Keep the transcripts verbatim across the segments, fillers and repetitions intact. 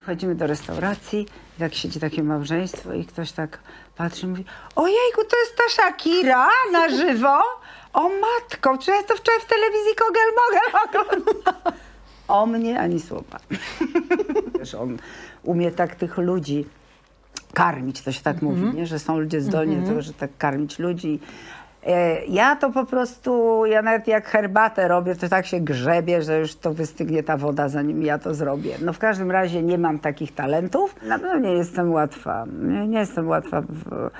Chodzimy do restauracji, i tak siedzi takie małżeństwo i ktoś tak patrzy i mówi: ojejku, to jest ta Shakira na żywo? O matko, czy ja to wczoraj w telewizji Kogel Mogel oglądałam? O mnie ani słowa. Wiesz, on umie tak tych ludzi karmić, to się tak mm-hmm. mówi, nie? Że są ludzie zdolni mm-hmm. do tego, że tak karmić ludzi. E, ja to po prostu, ja nawet jak herbatę robię, to tak się grzebie, że już to wystygnie ta woda, zanim ja to zrobię. No w każdym razie nie mam takich talentów. Na pewno nie jestem łatwa. Nie, nie jestem łatwa w, w,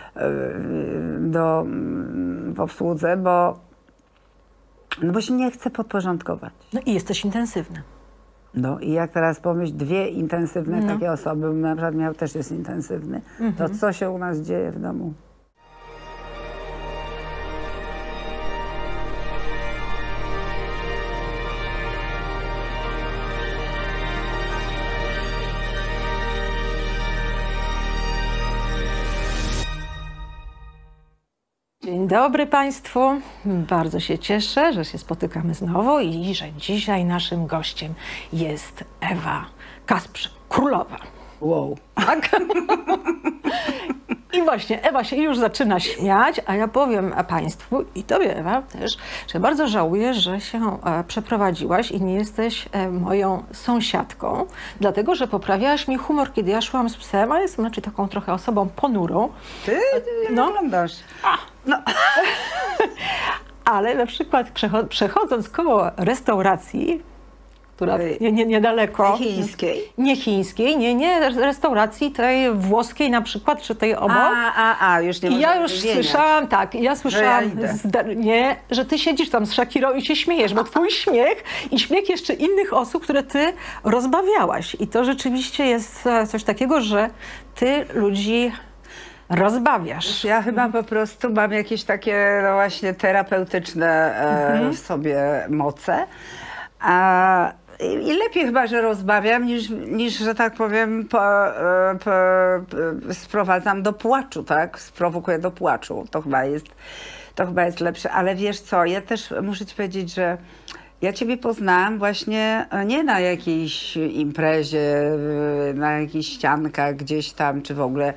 do, w obsłudze, bo, no bo się nie chcę podporządkować. No i jesteś intensywna. No i jak teraz pomyśl, dwie intensywne no. takie osoby, na przykład miał też jest intensywny, mm-hmm. to co się u nas dzieje w domu? Dzień dobry Państwu. Bardzo się cieszę, że się spotykamy znowu i że dzisiaj naszym gościem jest Ewa Kasprzyk, królowa. Wow. Tak? I właśnie Ewa się już zaczyna śmiać, a ja powiem Państwu i Tobie, Ewa, też, że bardzo żałuję, że się e, przeprowadziłaś i nie jesteś e, moją sąsiadką, dlatego, że poprawiałaś mi humor, kiedy ja szłam z psem, a jestem znaczy taką trochę osobą ponurą. Ty? Ty no. wyglądasz. A. No. Ale na przykład przechodząc koło restauracji, która nie, nie, niedaleko. Nie chińskiej? Nie chińskiej, nie, nie, restauracji tej włoskiej na przykład, czy tej obok. A, a, a, już nie I ja już wymieniać. słyszałam, tak, ja słyszałam, że, ja z, nie, że ty siedzisz tam z Shakirą i się śmiejesz, bo twój śmiech i śmiech jeszcze innych osób, które ty rozbawiałaś. I to rzeczywiście jest coś takiego, że ty ludzi rozbawiasz. Ja chyba po prostu mam jakieś takie no właśnie terapeutyczne e, mhm. w sobie moce. A, i, I lepiej chyba, że rozbawiam, niż, niż że tak powiem, po, po, po, sprowadzam do płaczu, tak? Sprowokuję do płaczu. To chyba jest, to chyba jest lepsze. Ale wiesz co, ja też muszę ci powiedzieć, że ja ciebie poznałam właśnie nie na jakiejś imprezie, na jakichś ściankach gdzieś tam, czy w ogóle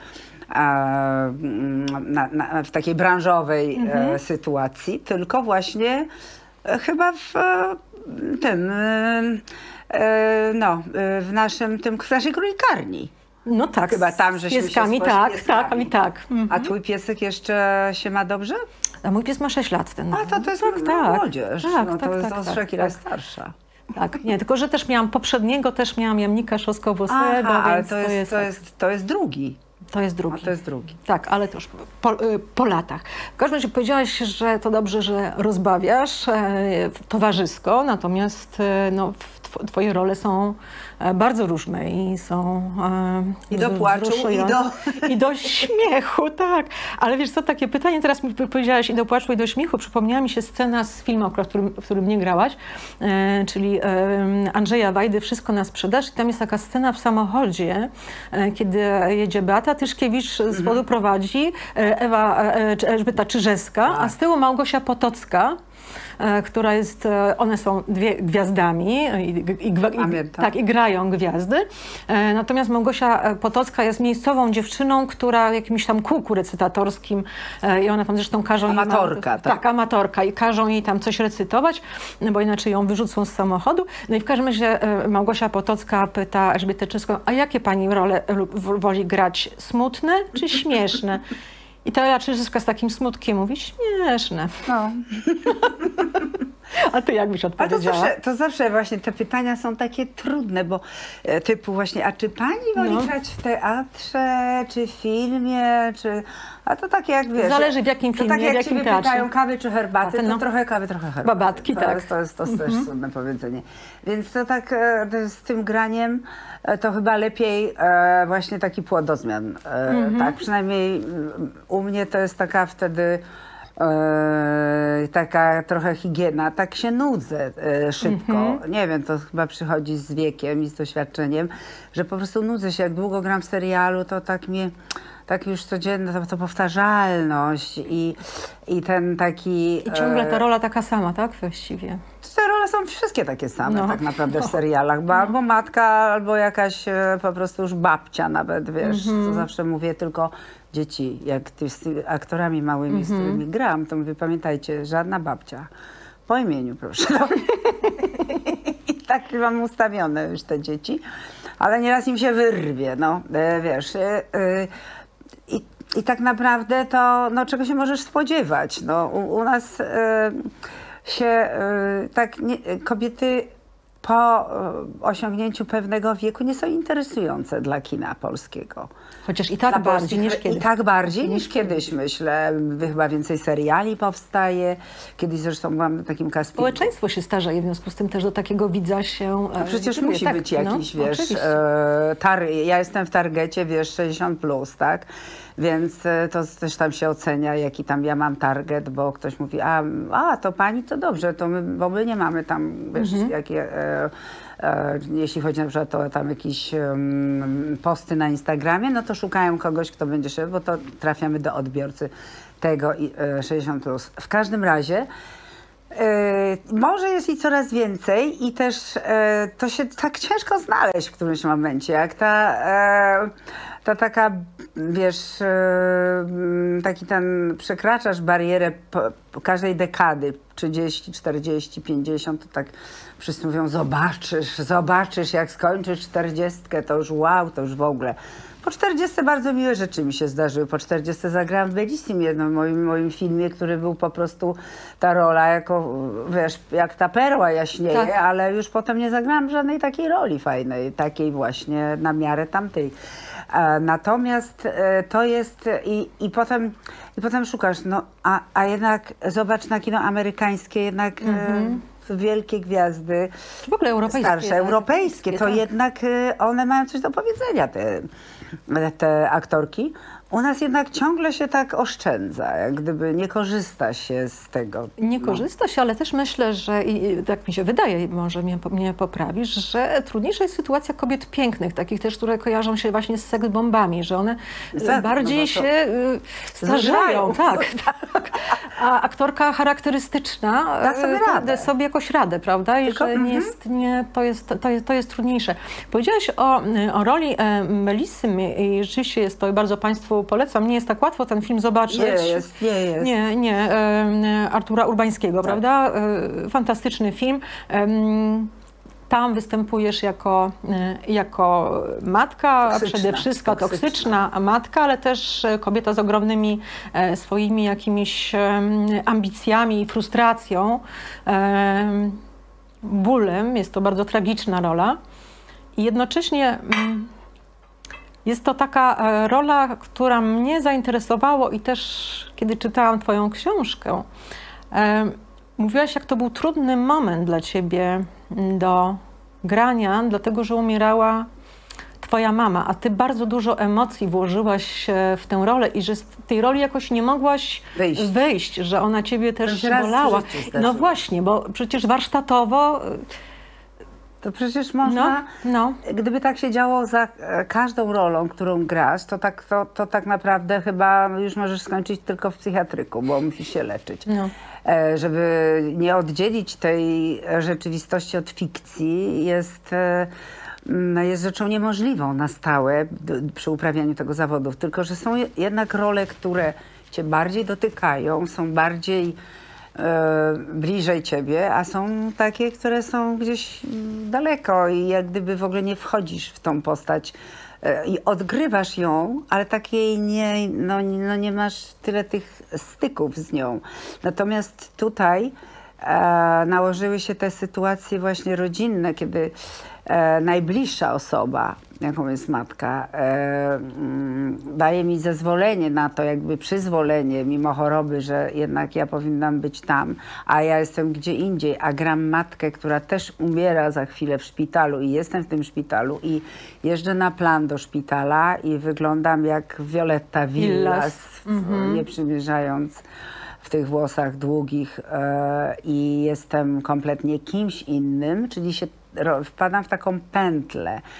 Na, na, w takiej branżowej mhm. e, sytuacji, tylko właśnie e, chyba w e, tym, e, no, e, w naszym, tym, w naszej królikarni. No tak, chyba tam, żeśmy z pieskami, się tak, pieskami. tak, tak. Mhm. A twój piesek jeszcze się ma dobrze? A mój pies ma sześć lat. Ten. A to, to jest tak, no, tak. młodzież, Tak, no, to tak, jest tak, tak, tak, tak, tak. starsza. Tak, nie, tylko że też miałam poprzedniego, też miałam jamnika szorskowłosego, Aha, ale więc to jest, to jest, to jest, to jest drugi. To jest drugi. A to jest drugi. Tak, ale to już po, po latach. W każdym razie powiedziałaś, że to dobrze, że rozbawiasz e, towarzysko, natomiast e, no, tw twoje role są bardzo różne i są e, I do płaczu, i do... i do śmiechu, tak. Ale wiesz co, takie pytanie, teraz mi powiedziałaś i do płaczu, i do śmiechu, przypomniała mi się scena z filmu, w którym, w którym nie grałaś, e, czyli e, Andrzeja Wajdy, Wszystko na sprzedaż. I tam jest taka scena w samochodzie, e, kiedy jedzie Beata Tyszkiewicz z przodu mm-hmm. prowadzi, e, Ewa, e, Elżbieta Czyżewska, a. a z tyłu Małgosia Potocka, która jest, one są dwie gwiazdami i, i, i, tak, i grają gwiazdy. Natomiast Małgosia Potocka jest miejscową dziewczyną, która w jakimś tam kółku recytatorskim i ona tam zresztą każą... Amatorka, jej, tak. Tak, amatorka i każą jej tam coś recytować, bo inaczej ją wyrzucą z samochodu. No i w każdym razie Małgosia Potocka pyta Elżbietę Czyżewską, a jakie pani role woli grać? Smutne czy śmieszne? I ta Ela Czyżewska z takim smutkiem mówi, śmieszne. No. A ty jak byś odpowiedziała? A to zawsze, to zawsze właśnie te pytania są takie trudne, bo e, typu właśnie, a czy pani woli no. grać w teatrze, czy w filmie, czy... A to takie jak wiesz... Zależy w jakim filmie, to tak jak w jakim ciebie teatrze. pytają kawy czy herbaty, to no. trochę kawy, trochę herbaty. Babatki, to tak. Jest, to jest, to jest mhm. też cudne powiedzenie. Więc to tak e, to z tym graniem e, to chyba lepiej e, właśnie taki płodozmian. E, mhm. Tak, przynajmniej u mnie to jest taka wtedy... Yy, taka trochę higiena, tak się nudzę yy, szybko. Mm-hmm. Nie wiem, to chyba przychodzi z wiekiem i z doświadczeniem, że po prostu nudzę się. Jak długo gram w serialu, to tak mnie tak już codzienne, to, to powtarzalność i, i ten taki... I ciągle ta e, rola taka sama, tak? Właściwie. Te role są wszystkie takie same No. tak naprawdę w No. serialach, bo albo matka, albo jakaś e, po prostu już babcia nawet, wiesz, Mhm. co zawsze mówię, tylko dzieci, jak ty z tymi aktorami małymi, z którymi gram, to mówię, pamiętajcie, żadna babcia, po imieniu proszę. I tak mam ustawione już te dzieci, ale nieraz im się wyrwie, no, e, wiesz, e, e, i, i tak naprawdę to, no, czego się możesz spodziewać, no, u, u nas e, się y, tak nie, kobiety po y, osiągnięciu pewnego wieku nie są interesujące dla kina polskiego. Chociaż i tak Dla bardziej polskich- niż kiedyś. I tak bardziej niż kiedyś, myślę. Chyba więcej seriali powstaje. Kiedyś zresztą byłam na takim castingu. Społeczeństwo się starzeje, w związku z tym też do takiego widza się... No przecież kieruje. musi Tak, być jakiś, no, wiesz, oczywiście. e, tar ja jestem w targecie, wiesz, sześćdziesiąt plus, tak? Więc e, to też tam się ocenia, jaki tam ja mam target, bo ktoś mówi, a, a to pani, to dobrze, to my, bo my nie mamy tam, wiesz, Mhm. jakie... E, e, jeśli chodzi na przykład o tam jakieś um, posty na Instagramie, no to szukają kogoś, kto będzie szedł, bo to trafiamy do odbiorcy tego i, e, sześćdziesiąt plus. W każdym razie E, może jest i coraz więcej i też e, to się tak ciężko znaleźć w którymś momencie, jak ta, e, ta taka, wiesz, e, m, taki ten, przekraczasz barierę po, po każdej dekady, trzydzieści, czterdzieści, pięćdziesiąt, to tak wszyscy mówią, zobaczysz, zobaczysz, jak skończysz czterdziestkę, to już wow, to już w ogóle. Po czterdziestce bardzo miłe rzeczy mi się zdarzyły. Po czterdziestce zagrałam w Bellissim, jednym moim, moim filmie, który był po prostu ta rola jako, wiesz, jak ta perła jaśnieje, Tak. ale już potem nie zagrałam żadnej takiej roli fajnej, takiej właśnie na miarę tamtej. E, natomiast e, to jest i, i, potem, i potem szukasz, no a, a jednak zobacz na kino amerykańskie, jednak Mhm. e, wielkie gwiazdy, W ogóle europejskie. starsze, tak, europejskie, to tak. jednak y, one mają coś do powiedzenia, te, te aktorki. U nas jednak ciągle się tak oszczędza, jak gdyby nie korzysta się z tego. Nie no. korzysta się, ale też myślę, że i i tak mi się wydaje, może mnie, mnie poprawisz, że trudniejsza jest sytuacja kobiet pięknych, takich też, które kojarzą się właśnie z seksbombami, że one y, Tak, bardziej no bo to się y, starzeją. zżerają. Tak, tak. A aktorka charakterystyczna Da sobie y, radę. da sobie jakoś radę, prawda? I Tylko- że nie jest, nie, to, jest, to, jest, to jest trudniejsze. Powiedziałaś o, o roli e, Melissy i rzeczywiście jest to i bardzo Państwu polecam. Nie jest tak łatwo ten film zobaczyć. Nie jest, nie jest. Nie, nie. e, Artura Urbańskiego, Tak. prawda? E, Fantastyczny film. Em, Tam występujesz jako, e, jako matka, a Toksyczna, przede wszystkim toksyczna. toksyczna matka, ale też e, kobieta z ogromnymi e, swoimi jakimiś em, ambicjami i frustracją, em, bólem. Jest to bardzo tragiczna rola. I jednocześnie mm, jest to taka e, rola, która mnie zainteresowała i też kiedy czytałam Twoją książkę, e, mówiłaś, jak to był trudny moment dla Ciebie do grania, dlatego że umierała Twoja mama, a Ty bardzo dużo emocji włożyłaś e, w tę rolę i że z tej roli jakoś nie mogłaś Wyjść. wyjść, że ona Ciebie też się raz w bolała. życiu No zdarzyło. właśnie, bo przecież warsztatowo, e, To przecież no, można, no. gdyby tak się działo za e, każdą rolą, którą grasz, to tak, to, to tak naprawdę chyba już możesz skończyć tylko w psychiatryku, bo musisz się leczyć. No. E, żeby nie oddzielić tej rzeczywistości od fikcji, jest, e, mm, jest rzeczą niemożliwą na stałe d- przy uprawianiu tego zawodu. Tylko że są je- jednak role, które cię bardziej dotykają, są bardziej e, bliżej ciebie, a są takie, które są gdzieś mm, daleko i jak gdyby w ogóle nie wchodzisz w tą postać e, i odgrywasz ją, ale takiej nie, no, no nie masz tyle tych styków z nią. Natomiast tutaj e, nałożyły się te sytuacje właśnie rodzinne, kiedy e, najbliższa osoba, jaką jest matka, e, mm, daje mi zezwolenie na to, jakby przyzwolenie, mimo choroby, że jednak ja powinnam być tam, a ja jestem gdzie indziej, a gram matkę, która też umiera za chwilę w szpitalu i jestem w tym szpitalu i jeżdżę na plan do szpitala i wyglądam jak Violetta Villas, w- nie przymierzając w tych włosach długich e, i jestem kompletnie kimś innym, czyli się ro, wpadam w taką pętlę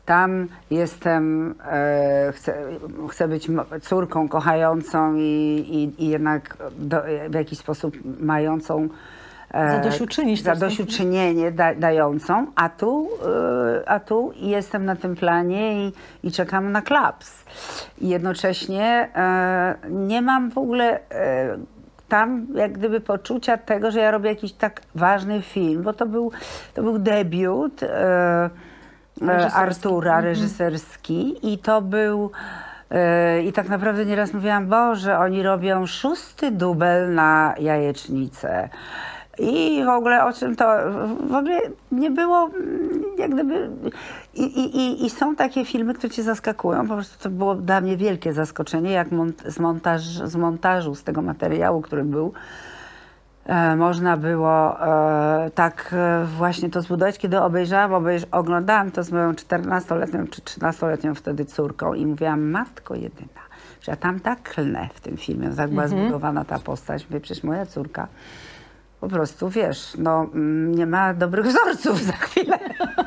Tam jestem, e, chcę, chcę być córką kochającą i, i, i jednak do, w jakiś sposób mającą e, zadośćuczynić. zadośćuczynienie da, dającą, a tu, e, a tu jestem na tym planie i, i czekam na klaps. I jednocześnie e, nie mam w ogóle e, tam jak gdyby poczucia tego, że ja robię jakiś tak ważny film, bo to był, to był debiut e, Artura, reżyserski i to był yy, i tak naprawdę nieraz mówiłam, Boże, oni robią szósty dubel na Jajecznicę i w ogóle o czym to, w ogóle nie było jak gdyby i, i, i są takie filmy, które cię zaskakują, po prostu to było dla mnie wielkie zaskoczenie, jak mont, z, montaż, z montażu, z tego materiału, który był, E, można było e, tak e, właśnie to zbudować, kiedy obejrzałam, obejrz oglądałam to z moją czternastoletnią czy trzynastoletnią wtedy córką i mówiłam, matko jedyna, że ja tam tak klnę w tym filmie, tak była mm-hmm. zbudowana ta postać, mówię, przecież moja córka po prostu, wiesz, no mm, nie ma dobrych wzorców za chwilę.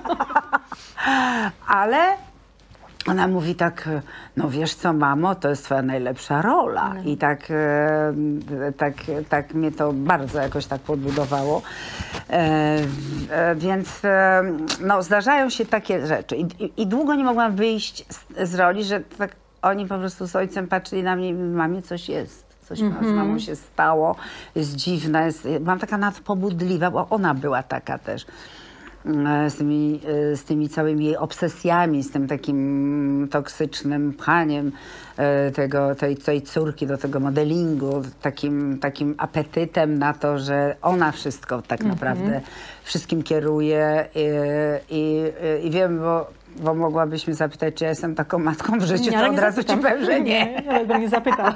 Ale ona mówi tak, no wiesz co, mamo, to jest twoja najlepsza rola. No. I tak, e, tak, tak mnie to bardzo jakoś tak podbudowało. E, e, więc e, no, zdarzają się takie rzeczy. I, i, i długo nie mogłam wyjść z, z roli, że tak oni po prostu z ojcem patrzyli na mnie i mamie coś jest. Coś mm-hmm. z mamą się stało, jest dziwna, jest, byłam taka nadpobudliwa, bo ona była taka też. Z tymi, z tymi całymi jej obsesjami, z tym takim toksycznym pchaniem tego, tej, tej córki do tego modelingu, takim, takim apetytem na to, że ona wszystko tak naprawdę mm-hmm. wszystkim kieruje i, i, i wiem, bo, bo mogłabyś mnie zapytać, czy ja jestem taką matką w życiu, nie, to od razu zapytam. ci powiem, że nie. Nie, ale go nie zapytałam.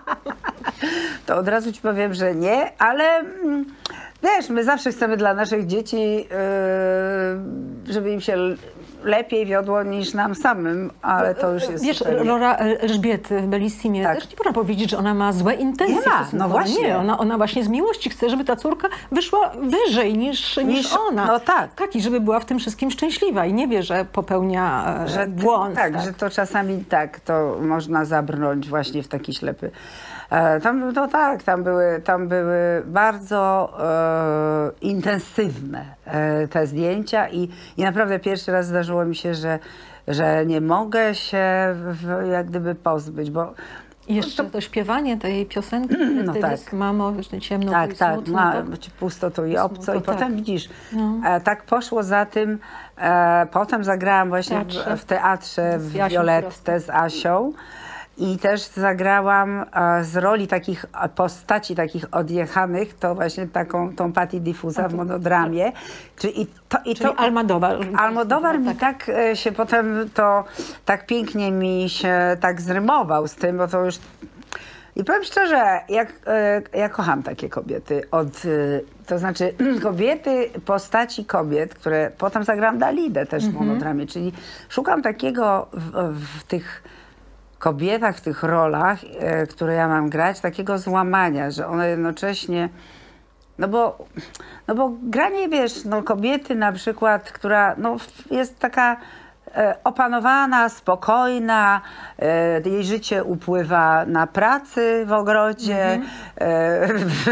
To od razu ci powiem, że nie, ale wiesz, my zawsze chcemy dla naszych dzieci, yy, żeby im się lepiej wiodło niż nam samym, ale to już jest... Wiesz, zupełnie... Laura Elżbiety w Bellissimie tak. też nie można powiedzieć, że ona ma złe intencje. Nie ma, no właśnie. Nie, ona, ona właśnie z miłości chce, żeby ta córka wyszła wyżej niż, niż, niż ona. No tak. Tak, i żeby była w tym wszystkim szczęśliwa i nie wie, że popełnia że, błąd. Tak, tak, że to czasami tak, to można zabrnąć właśnie w taki ślepy... Tam, no tak, tam były, tam były bardzo e, intensywne e, te zdjęcia i, i naprawdę pierwszy raz zdarzyło mi się, że, że nie mogę się w, jak gdyby pozbyć, bo... I jeszcze to, to śpiewanie tej piosenki, no ty tak. jest, mamo, ciemno tak, i tak, smutno. ma, Tak, pusto to i obco i tak. potem widzisz, no. e, tak poszło za tym, e, potem zagrałam właśnie teatrze. W, w teatrze w Violettę z Asią. I też zagrałam e, z roli takich postaci, takich odjechanych, to właśnie taką, tą Patti Diffusa w monodramie. Czyli, i to, i Czyli to, Almodóvar. Almodóvar mi tak. tak e, się potem, to tak pięknie mi się tak zrymował z tym, bo to już... I powiem szczerze, jak, e, ja kocham takie kobiety, od, e, to znaczy kobiety, postaci kobiet, które potem zagrałam Dalidę też w monodramie, mm-hmm. czyli szukam takiego w, w tych kobietach, w tych rolach, e, które ja mam grać, takiego złamania, że one jednocześnie, no bo, no bo granie, wiesz, no kobiety na przykład, która no, jest taka e, opanowana, spokojna, e, jej życie upływa na pracy w ogrodzie, mm-hmm. e,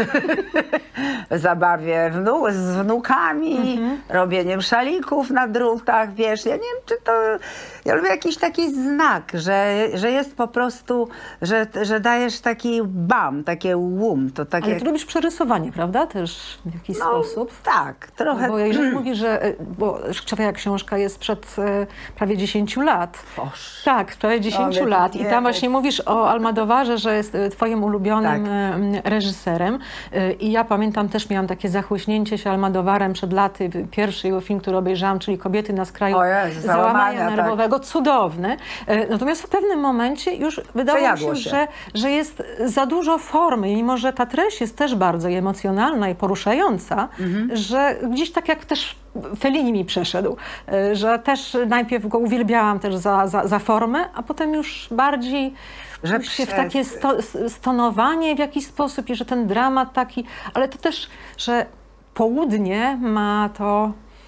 w zabawie wnu z wnukami, mm-hmm. robieniem szalików na drutach, wiesz, ja nie wiem, czy to... Ja lubię jakiś taki znak, że, że jest po prostu, że, że dajesz taki bam, takie łum. To takie... Ale ty lubisz przerysowanie, prawda? Też w jakiś no, sposób. Tak, trochę. Bo jeżeli mówisz, że, bo Twoja książka jest przed e, prawie dziesięciu lat. Boż. Tak, prawie dziesięciu o, lat. nie, I tam właśnie mówisz o Almodóvarze, że jest twoim ulubionym tak. reżyserem. I ja pamiętam, też miałam takie zachłyśnięcie się Almodóvarem przed laty. Pierwszy jego film, który obejrzałam, czyli Kobiety na skraju Jezu, załamania nerwowego. Tak. Cudowny. Natomiast w pewnym momencie już wydawało mi się, się. Że, że jest za dużo formy, mimo że ta treść jest też bardzo emocjonalna i poruszająca, mhm. że gdzieś tak jak też Fellini mi przeszedł, że też najpierw go uwielbiałam też za, za, za formę, a potem już bardziej że już się w takie sto, stonowanie w jakiś sposób i że ten dramat taki, ale to też, że południe ma to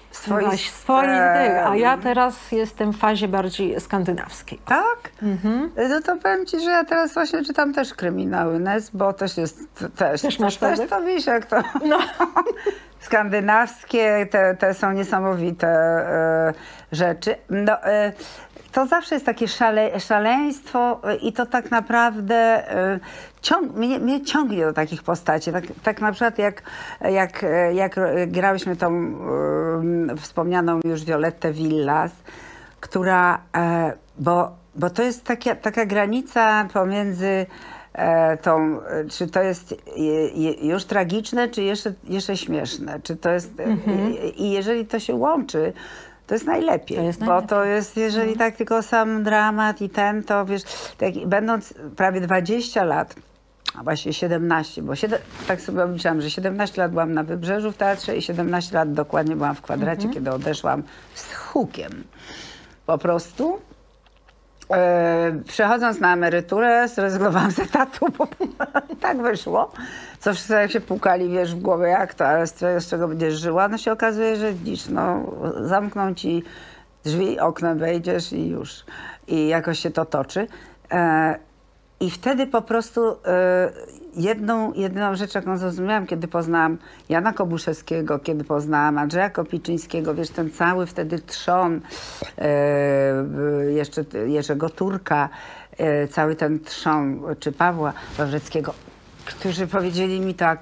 Swoist... Właśnie, swoistych, a ja teraz jestem w fazie bardziej skandynawskiej. Tak? Mhm. No to powiem ci, że ja teraz właśnie czytam też kryminały Ness, bo też jest, też, też, masz też, też to wiesz, jak to... No. Skandynawskie, te, te są niesamowite e, rzeczy. No, e, to zawsze jest takie szale, szaleństwo i to tak naprawdę y, ciąg, mnie, mnie ciągnie do takich postaci. Tak, tak na przykład jak, jak, jak grałyśmy tą y, wspomnianą już Violettę Villas, która, y, bo, bo to jest taka, taka granica pomiędzy e, tą, czy to jest je, je, już tragiczne, czy jeszcze, jeszcze śmieszne. Czy to jest, mhm. i, I jeżeli to się łączy, to jest najlepiej, to jest najlepiej, bo to jest, jeżeli tak tylko sam dramat i ten, to wiesz, tak, będąc prawie dwadzieścia lat, a właśnie siedemnaście, bo siedem, tak sobie obliczałam, że siedemnaście lat byłam na Wybrzeżu w teatrze i siedemnaście lat dokładnie byłam w Kwadracie, mhm. kiedy odeszłam z hukiem. Po prostu e, przechodząc na emeryturę, zrezygnowałam z etatu, bo tak wyszło. Co wszyscy jak się pukali, wiesz, w głowę, jak to, ale z czego będziesz żyła, no się okazuje, że widzisz, no zamkną ci drzwi, oknem wejdziesz i już. I jakoś się to toczy. E, I wtedy po prostu e, jedną, jedyną rzecz, jaką zrozumiałam, kiedy poznałam Jana Kobuszewskiego, kiedy poznałam Andrzeja Kopiczyńskiego, wiesz, ten cały wtedy trzon, e, jeszcze Jerzego Turka, e, cały ten trzon, czy Pawła Wawrzeckiego, którzy powiedzieli mi tak,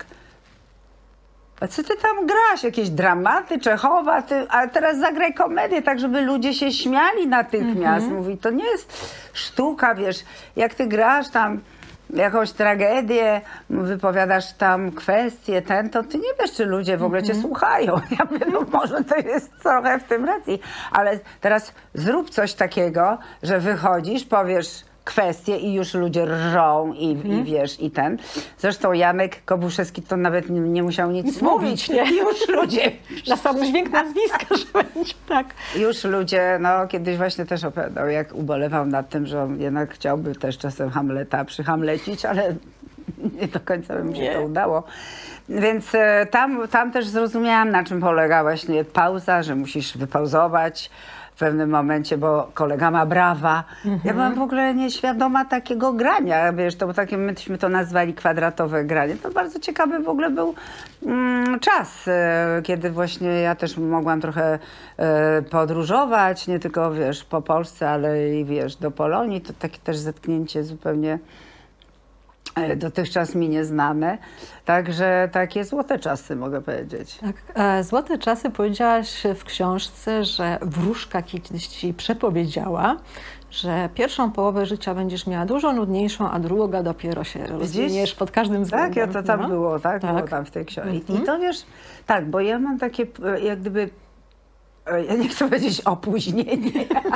a co ty tam grasz? Jakieś dramaty, Czechowa, ty, a teraz zagraj komedię, tak żeby ludzie się śmiali natychmiast. Mm-hmm. Mówi, to nie jest sztuka, wiesz, jak ty grasz tam jakąś tragedię, wypowiadasz tam kwestie, ten, to ty nie wiesz, czy ludzie w ogóle mm-hmm. cię słuchają. Ja mówię, no może to jest trochę w tym racji, ale teraz zrób coś takiego, że wychodzisz, powiesz kwestie i już ludzie rżą i, hmm. i wiesz, i ten. Zresztą Janek Kobuszewski to nawet nie, nie musiał nic, nic mówić. Nie? Już ludzie. Na sam dźwięk nazwiska, że będzie tak. Już ludzie, no kiedyś właśnie też opowiadał, jak ubolewał nad tym, że on jednak chciałby też czasem Hamleta przyhamlecić, ale nie do końca by mu się nie. to udało. Więc e, tam, tam też zrozumiałam, na czym polega właśnie pauza, że musisz wypauzować w pewnym momencie, bo kolega ma brawa. Mhm. Ja byłam w ogóle nieświadoma takiego grania, wiesz, to takie, myśmy to nazwali kwadratowe granie. To bardzo ciekawy w ogóle był mm, czas, e, kiedy właśnie ja też mogłam trochę e, podróżować, nie tylko, wiesz, po Polsce, ale i, wiesz, do Polonii. To takie też zetknięcie zupełnie dotychczas mi nieznane. Także takie złote czasy, mogę powiedzieć. Tak, e, złote czasy powiedziałaś w książce, że wróżka kiedyś ci przepowiedziała, że pierwszą połowę życia będziesz miała dużo nudniejszą, a druga dopiero się rozwiniesz pod każdym względem. Tak, ja to tam no? było, tak? tak? Było tam w tej książce. Mm-hmm. I to wiesz, tak, bo ja mam takie jak gdyby, ja nie chcę powiedzieć opóźnienie,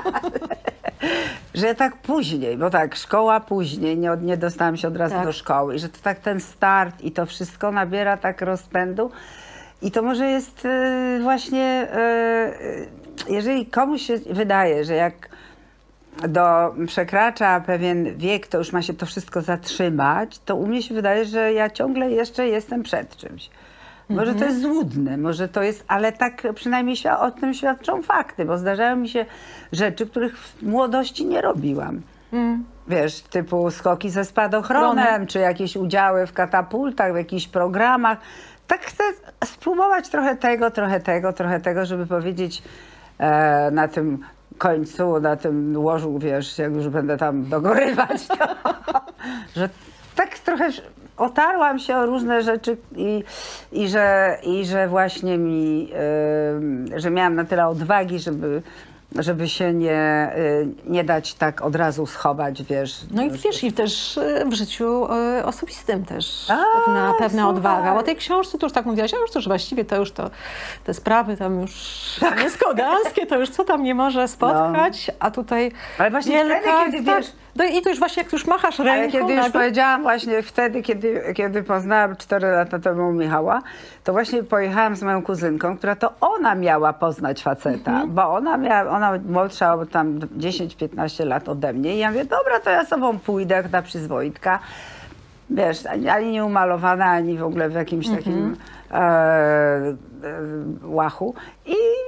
że tak później, bo tak, szkoła później, nie, nie dostałam się od razu tak. do szkoły i że to tak ten start i to wszystko nabiera tak rozpędu i to może jest y, właśnie, y, jeżeli komuś się wydaje, że jak do, przekracza pewien wiek, to już ma się to wszystko zatrzymać, to u mnie się wydaje, że ja ciągle jeszcze jestem przed czymś. Może to jest złudne, może to jest, ale tak przynajmniej o tym świadczą fakty, bo zdarzają mi się rzeczy, których w młodości nie robiłam. Mm. Wiesz, typu skoki ze spadochronem, Chronem. czy jakieś udziały w katapultach, w jakichś programach. Tak chcę spróbować trochę tego, trochę tego, trochę tego, żeby powiedzieć e, na tym końcu, na tym łożu, wiesz, jak już będę tam dogorywać, to, że tak trochę otarłam się o różne rzeczy i, i, że, i że właśnie mi, y, że miałam na tyle odwagi, żeby, żeby się nie, y, nie dać tak od razu schować, wiesz. No i wiesz, i też w życiu y, osobistym też A, pewna, pewna odwaga. Bo o tej książce to już tak mówiłaś, a już to już właściwie to już to, te sprawy tam już tak. nieskodanskie, to już co tam nie może spotkać, no. a tutaj Ale właśnie wielka, wtedy, kiedy tak, wiesz, no i to już właśnie jak już machasz ręką. Ale kiedy już nagle... powiedziałam właśnie wtedy, kiedy, kiedy poznałam cztery lata temu Michała, to właśnie pojechałam z moją kuzynką, która to ona miała poznać faceta, mm-hmm. bo ona miała, ona młodsza o tam dziesięć piętnaście lat ode mnie i ja mówię, dobra, to ja z tobą pójdę jak ta przyzwoitka. Wiesz, ani, ani nie umalowana, ani w ogóle w jakimś mm-hmm. takim e, e, łachu. I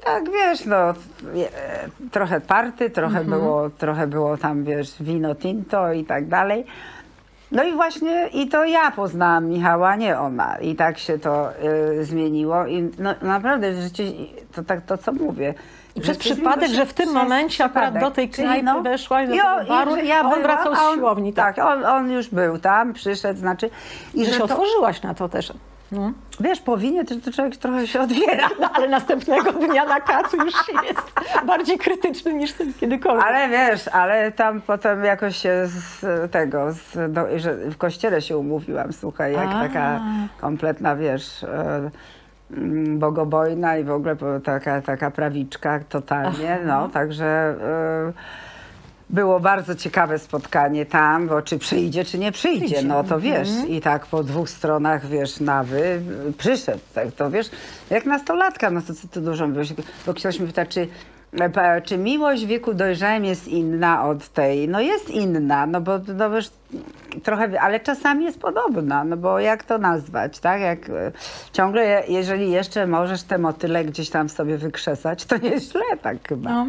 tak, wiesz, no, je- trochę party, trochę, Mhm. było, trochę było tam, wiesz, wino tinto i tak dalej. No i właśnie, i to ja poznałam Michała, nie ona. I tak się to y, zmieniło. I no, naprawdę w życiu, to tak to, co mówię. I przez że to przypadek, zmieniło się że w tym przez momencie akurat przypadek. do tej Czyli knajpy weszłaś, do i tego o- i baru, że ja a on byłam, wracał z a on- siłowni, tak. Tak, on, on już był tam, przyszedł, znaczy. I Że się to, otworzyłaś na to też. No. wiesz, po winie to, to człowiek trochę się odbiera. No, ale następnego dnia na kacu już jest bardziej krytyczny niż kiedykolwiek. Ale wiesz, ale tam potem jakoś się z tego, z, do, że w kościele się umówiłam, słuchaj, jak A. taka kompletna, wiesz, e, mm, bogobojna i w ogóle po- taka, taka prawiczka totalnie, no, także e, było bardzo ciekawe spotkanie tam, bo czy przyjdzie, czy nie przyjdzie, Przyjdzie. no to wiesz, i tak po dwóch stronach, wiesz, nawy y, przyszedł, tak, to wiesz, jak nastolatka, no to co tu dużo mówisz, bo ktoś mi pyta, czy, e, pa- czy miłość w wieku dojrzałym jest inna od tej, no jest inna, no bo, no wiesz, trochę, ale czasami jest podobna, no bo jak to nazwać, tak, jak e, ciągle, je- jeżeli jeszcze możesz te motyle gdzieś tam sobie wykrzesać, to nie jest źle, tak chyba. No.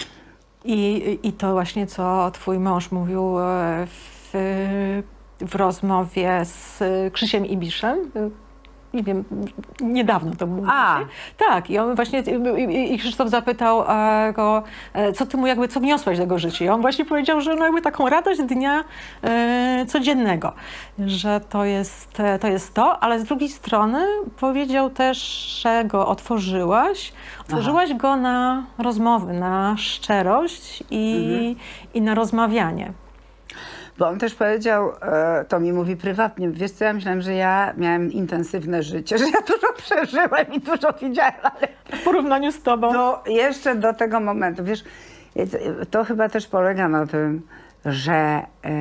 I, I to właśnie, co twój mąż mówił e, w, w rozmowie z Krzysiem Ibiszem. Nie wiem, niedawno to było. A. Tak, i on właśnie, i, i Krzysztof zapytał e, go, e, co ty mu jakby, co wniosłeś z tego życia? I on właśnie powiedział, że no jakby taką radość dnia e, codziennego, że to jest, e, to jest to, ale z drugiej strony powiedział też, że go otworzyłaś, otworzyłaś go na rozmowy, na szczerość i, i na rozmawianie. Bo on też powiedział, e, to mi mówi prywatnie, wiesz co, ja myślałem, że ja miałem intensywne życie, że ja dużo przeżyłem i dużo widziałem, ale W porównaniu z tobą. do, jeszcze do tego momentu, wiesz, to chyba też polega na tym, że e,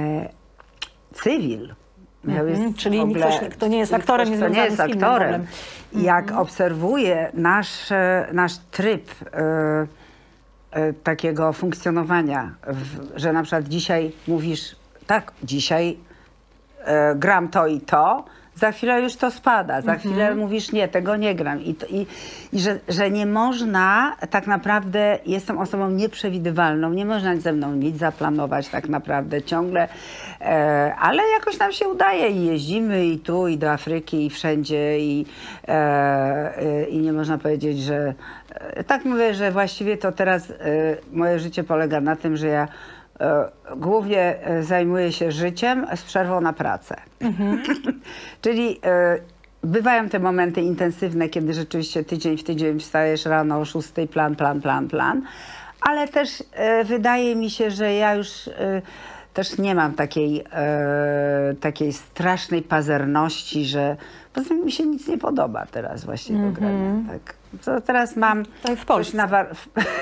cywil miał Mhm, jest czyli w ogóle, ktoś, kto nie jest aktorem, ktoś, nie kto nie związany jest z filmem aktorem. dobrym. Jak obserwuje nasz, e, nasz tryb e, e, takiego funkcjonowania, w, że na przykład dzisiaj mówisz, tak, dzisiaj e, gram to i to, za chwilę już to spada, za chwilę mówisz nie, tego nie gram. I, to, i, i że, że nie można, tak naprawdę jestem osobą nieprzewidywalną, nie można ze mną nic zaplanować tak naprawdę ciągle, e, ale jakoś nam się udaje i jeździmy i tu, i do Afryki, i wszędzie i, e, e, i nie można powiedzieć, że e, tak mówię, że właściwie to teraz e, moje życie polega na tym, że ja E, głównie e, zajmuję się życiem z przerwą na pracę. Czyli e, bywają te momenty intensywne, kiedy rzeczywiście tydzień w tydzień wstajesz rano o szóstej, plan, plan, plan, plan. Ale też e, wydaje mi się, że ja już e, też nie mam takiej, e, takiej strasznej pazerności, że poza tym mi się nic nie podoba teraz właśnie do grania. Tak. Co teraz mam Tutaj w coś Polsce. na war...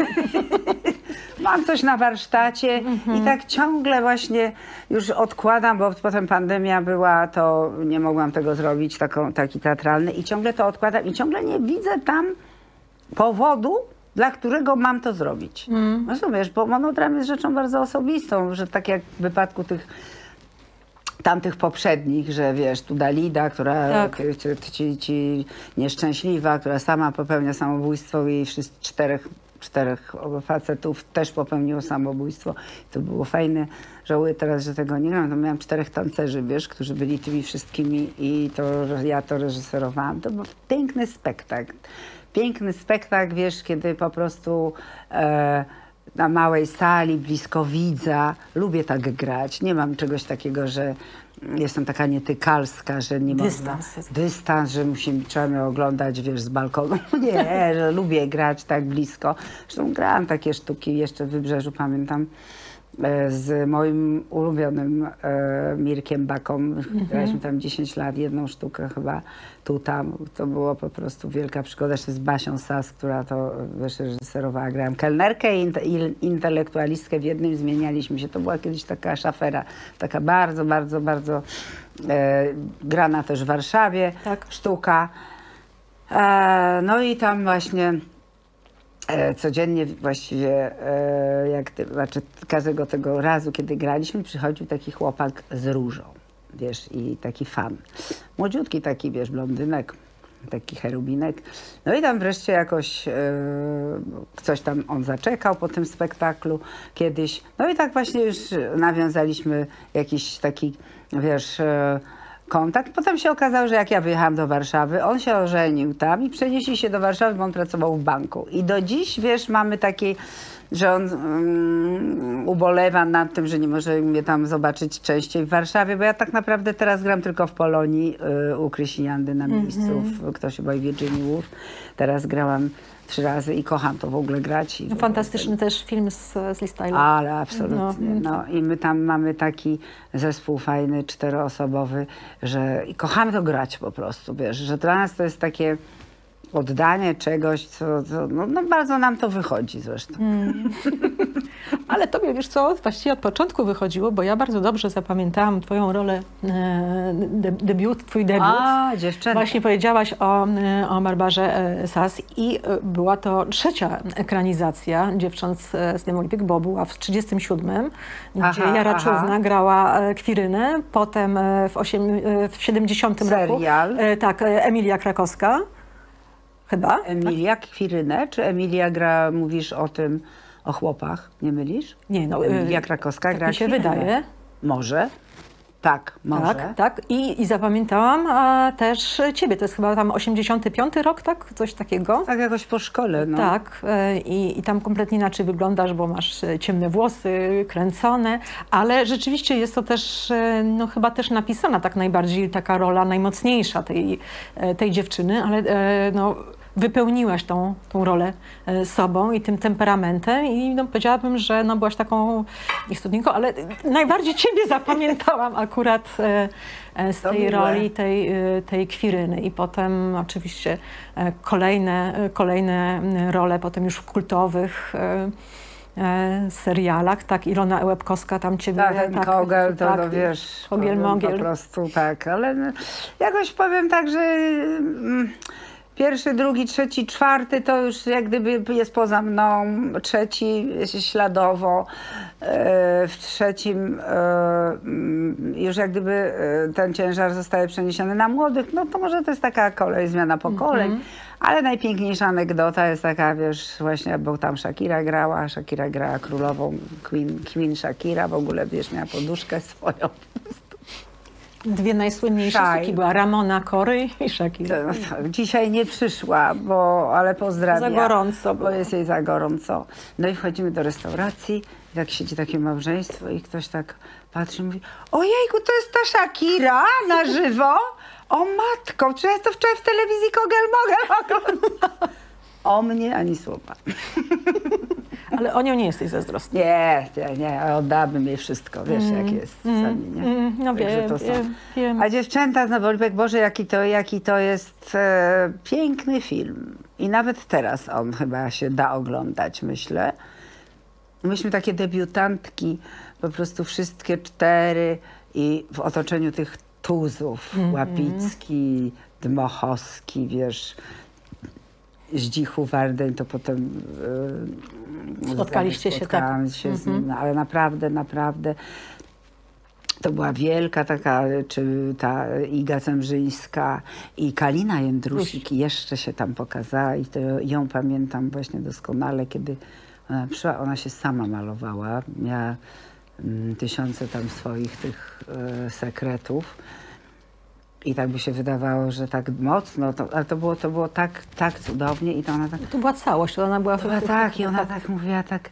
Mam coś na warsztacie i tak ciągle właśnie już odkładam, bo potem pandemia była, to nie mogłam tego zrobić, taką, taki teatralny i ciągle to odkładam i ciągle nie widzę tam powodu, dla którego mam to zrobić. Rozumiesz, bo monodram jest rzeczą bardzo osobistą, że tak jak w wypadku tych tamtych poprzednich, że wiesz, tu Dalida, która Tak. ci, ci, ci nieszczęśliwa, która sama popełnia samobójstwo i wszyscy czterech, czterech facetów też popełniło samobójstwo. To było fajne. Żałuję teraz, że tego nie mam. To miałam czterech tancerzy, wiesz, którzy byli tymi wszystkimi i to że ja to reżyserowałam. To był piękny spektakl. Piękny spektakl, wiesz, kiedy po prostu e, na małej sali, blisko widza. Lubię tak grać. Nie mam czegoś takiego, że jestem taka nietykalska, że nie Dystans można... jest. Dystans, że musimy, trzeba mnie oglądać, wiesz, z balkonu. Nie, że lubię grać tak blisko. Zresztą grałam takie sztuki jeszcze w Wybrzeżu, pamiętam, e, z moim ulubionym e, Mirkiem Baką. Graliśmy tam dziesięć lat, jedną sztukę chyba tu, tam. To było po prostu wielka przygoda. Jeszcze z Basią Sas, która to wiesz, reżyserowała. Grałam kelnerkę i inte- i intelektualistkę. W jednym zmienialiśmy się. To była kiedyś taka szafera, taka bardzo, bardzo, bardzo e, grana też w Warszawie. Tak. Sztuka. E, no i tam właśnie e, codziennie właściwie, e, jak ty, znaczy każdego tego razu, kiedy graliśmy, przychodził taki chłopak z różą, wiesz, i taki fan. Młodziutki taki, wiesz, blondynek. taki cherubinek. No i tam wreszcie jakoś e, coś tam on zaczekał po tym spektaklu kiedyś. No i tak właśnie już nawiązaliśmy jakiś taki, wiesz, e, kontakt. Potem się okazało, że jak ja wyjechałam do Warszawy, on się ożenił tam i przenieśli się do Warszawy, bo on pracował w banku. I do dziś, wiesz, mamy taki, że on um, ubolewa nad tym, że nie może mnie tam zobaczyć częściej w Warszawie, bo ja tak naprawdę teraz gram tylko w Polonii y, u Krysiandy na miejscu, mm-hmm. w Kto się boi Virginia Woolf. Teraz grałam trzy razy i kocham to w ogóle grać. I no, fantastyczny też film z, z Liz Taylor. Ale absolutnie. No. no i my tam mamy taki zespół fajny, czteroosobowy, że i kochamy to grać po prostu, wiesz, że dla nas to jest takie oddanie czegoś, co, co no, no bardzo nam to wychodzi zresztą. Mm. Ale tobie, wiesz co, właściwie od początku wychodziło, bo ja bardzo dobrze zapamiętałam twoją rolę, de, debiut, twój debiut. A, dziewczyna. Właśnie powiedziałaś o, o Barbarze Sass i była to trzecia ekranizacja Dziewcząt z Demolipik, bo była w trzydziestym siódmym, gdzie aha, Jara Czówna aha. grała Kwirynę, potem w, osiem, w siedemdziesiątym roku. Serial. Tak, Emilia Krakowska. Chyba. Emilia Kwirynę, czy Emilia gra, mówisz o tym, o chłopach, nie mylisz? Nie, no. Emilia Krakowska tak gra mi się Kwirynę. wydaje. Może. Tak, może. Tak, tak. I, i zapamiętałam a też ciebie. To jest chyba tam osiemdziesiąty piąty rok, tak? Coś takiego. Tak jakoś po szkole, no. Tak. I, i tam kompletnie inaczej wyglądasz, bo masz ciemne włosy, kręcone, ale rzeczywiście jest to też, no chyba też napisana tak najbardziej taka rola najmocniejsza tej, tej dziewczyny, ale no wypełniłaś tą, tą rolę sobą i tym temperamentem i no, powiedziałabym, że no, byłaś taką studnienką, ale najbardziej ciebie zapamiętałam akurat z tej roli, tej, tej Kwiryny i potem oczywiście kolejne, kolejne role, potem już w kultowych serialach, tak, Ilona Łebkowska tam ciebie... Tak, ten tak, Kogel, to, tak, to wiesz, Kogiel, Mogiel. Po prostu tak, ale no, jakoś powiem tak, że... Mm, pierwszy, drugi, trzeci, czwarty to już jak gdyby jest poza mną, trzeci śladowo, w trzecim już jak gdyby ten ciężar zostaje przeniesiony na młodych, no to może to jest taka kolej, zmiana pokoleń, mm-hmm. ale najpiękniejsza anegdota jest taka, wiesz, właśnie, bo tam Shakira grała, Shakira grała królową, Queen, Queen Shakira, w ogóle, wiesz, miała poduszkę swoją. Dwie najsłynniejsze sztuki była Ramona Kory i Shakira. No, to, dzisiaj nie przyszła, bo, ale pozdrawiam. Za gorąco. Bo jest jej za gorąco. No i wchodzimy do restauracji i tak siedzi takie małżeństwo i ktoś tak patrzy i mówi: ojejku, to jest ta Shakira na żywo? O matko, czy ja to wczoraj w telewizji Kogel Mogel oglądałam? O mnie ani słowa. Ale o nią nie jesteś zazdrosna. Nie, nie, nie, oddałabym jej wszystko, wiesz, mm, jak jest mm, sami, nie? Mm, no wiem, to wiem, wiem. A Dziewczęta z Demolipik, Boże, jaki to, jaki to jest e, piękny film. I nawet teraz on chyba się da oglądać, myślę. Myśmy takie debiutantki, po prostu wszystkie cztery i w otoczeniu tych tuzów, mm, Łapicki, Dmochowski, wiesz, Zdzichu Wardeń, to potem yy, spotkaliście się, tak. się mm-hmm. z nim, no, ale naprawdę, naprawdę to była wielka taka, czy ta Iga Zembrzyńska i Kalina Jędrusik jeszcze się tam pokazała i to ją pamiętam właśnie doskonale, kiedy ona przyszła, ona się sama malowała, miała mm, tysiące tam swoich tych y, sekretów. I tak by się wydawało, że tak mocno, to, ale to było, to było tak, tak cudownie i to ona tak... To była całość, to ona była... To była tak i ona tak mówiła tak...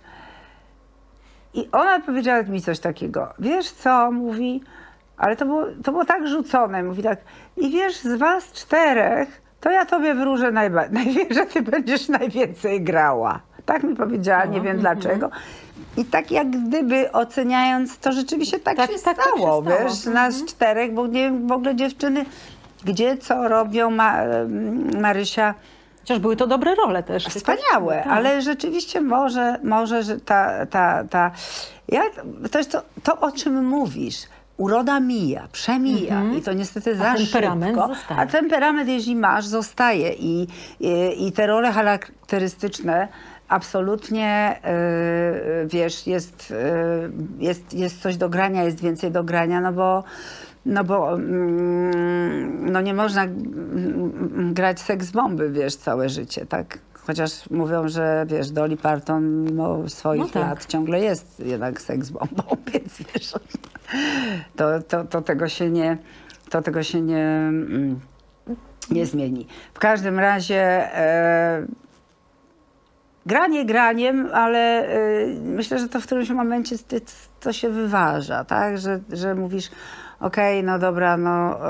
I ona powiedziała mi coś takiego, wiesz co, mówi, ale to było, to było tak rzucone, mówi tak, i wiesz, z was czterech, to ja tobie wróżę najba- najwięcej, że ty będziesz najwięcej grała. Tak mi powiedziała, nie wiem dlaczego. I tak jak gdyby oceniając, to rzeczywiście tak, tak, się, tak stało, tak się stało, wiesz, z nas czterech, bo nie w ogóle dziewczyny, gdzie co robią, Ma, Marysia. Chociaż były to dobre role też. Wspaniałe, tak. Ale rzeczywiście może, może że ta, ta, ta ja, to jest to, to, o czym mówisz. Uroda mija, przemija mm-hmm. i to niestety za a temperament szybko. Zostaje. A temperament, jeśli masz, zostaje i, i, i te role charakterystyczne absolutnie, yy, wiesz, jest, yy, jest, jest coś do grania, jest więcej do grania, no bo No bo mm, no nie można mm, grać seks bomby, wiesz, całe życie, tak? Chociaż mówią, że wiesz, Dolly Parton mimo swoich No tak. lat ciągle jest jednak seks bombą, więc wiesz, to, to, to tego się nie, to tego się nie, mm, nie zmieni. W każdym razie e, granie graniem, ale e, myślę, że to w którymś momencie to się wyważa, tak? Że, że mówisz, okej, okay, no dobra, no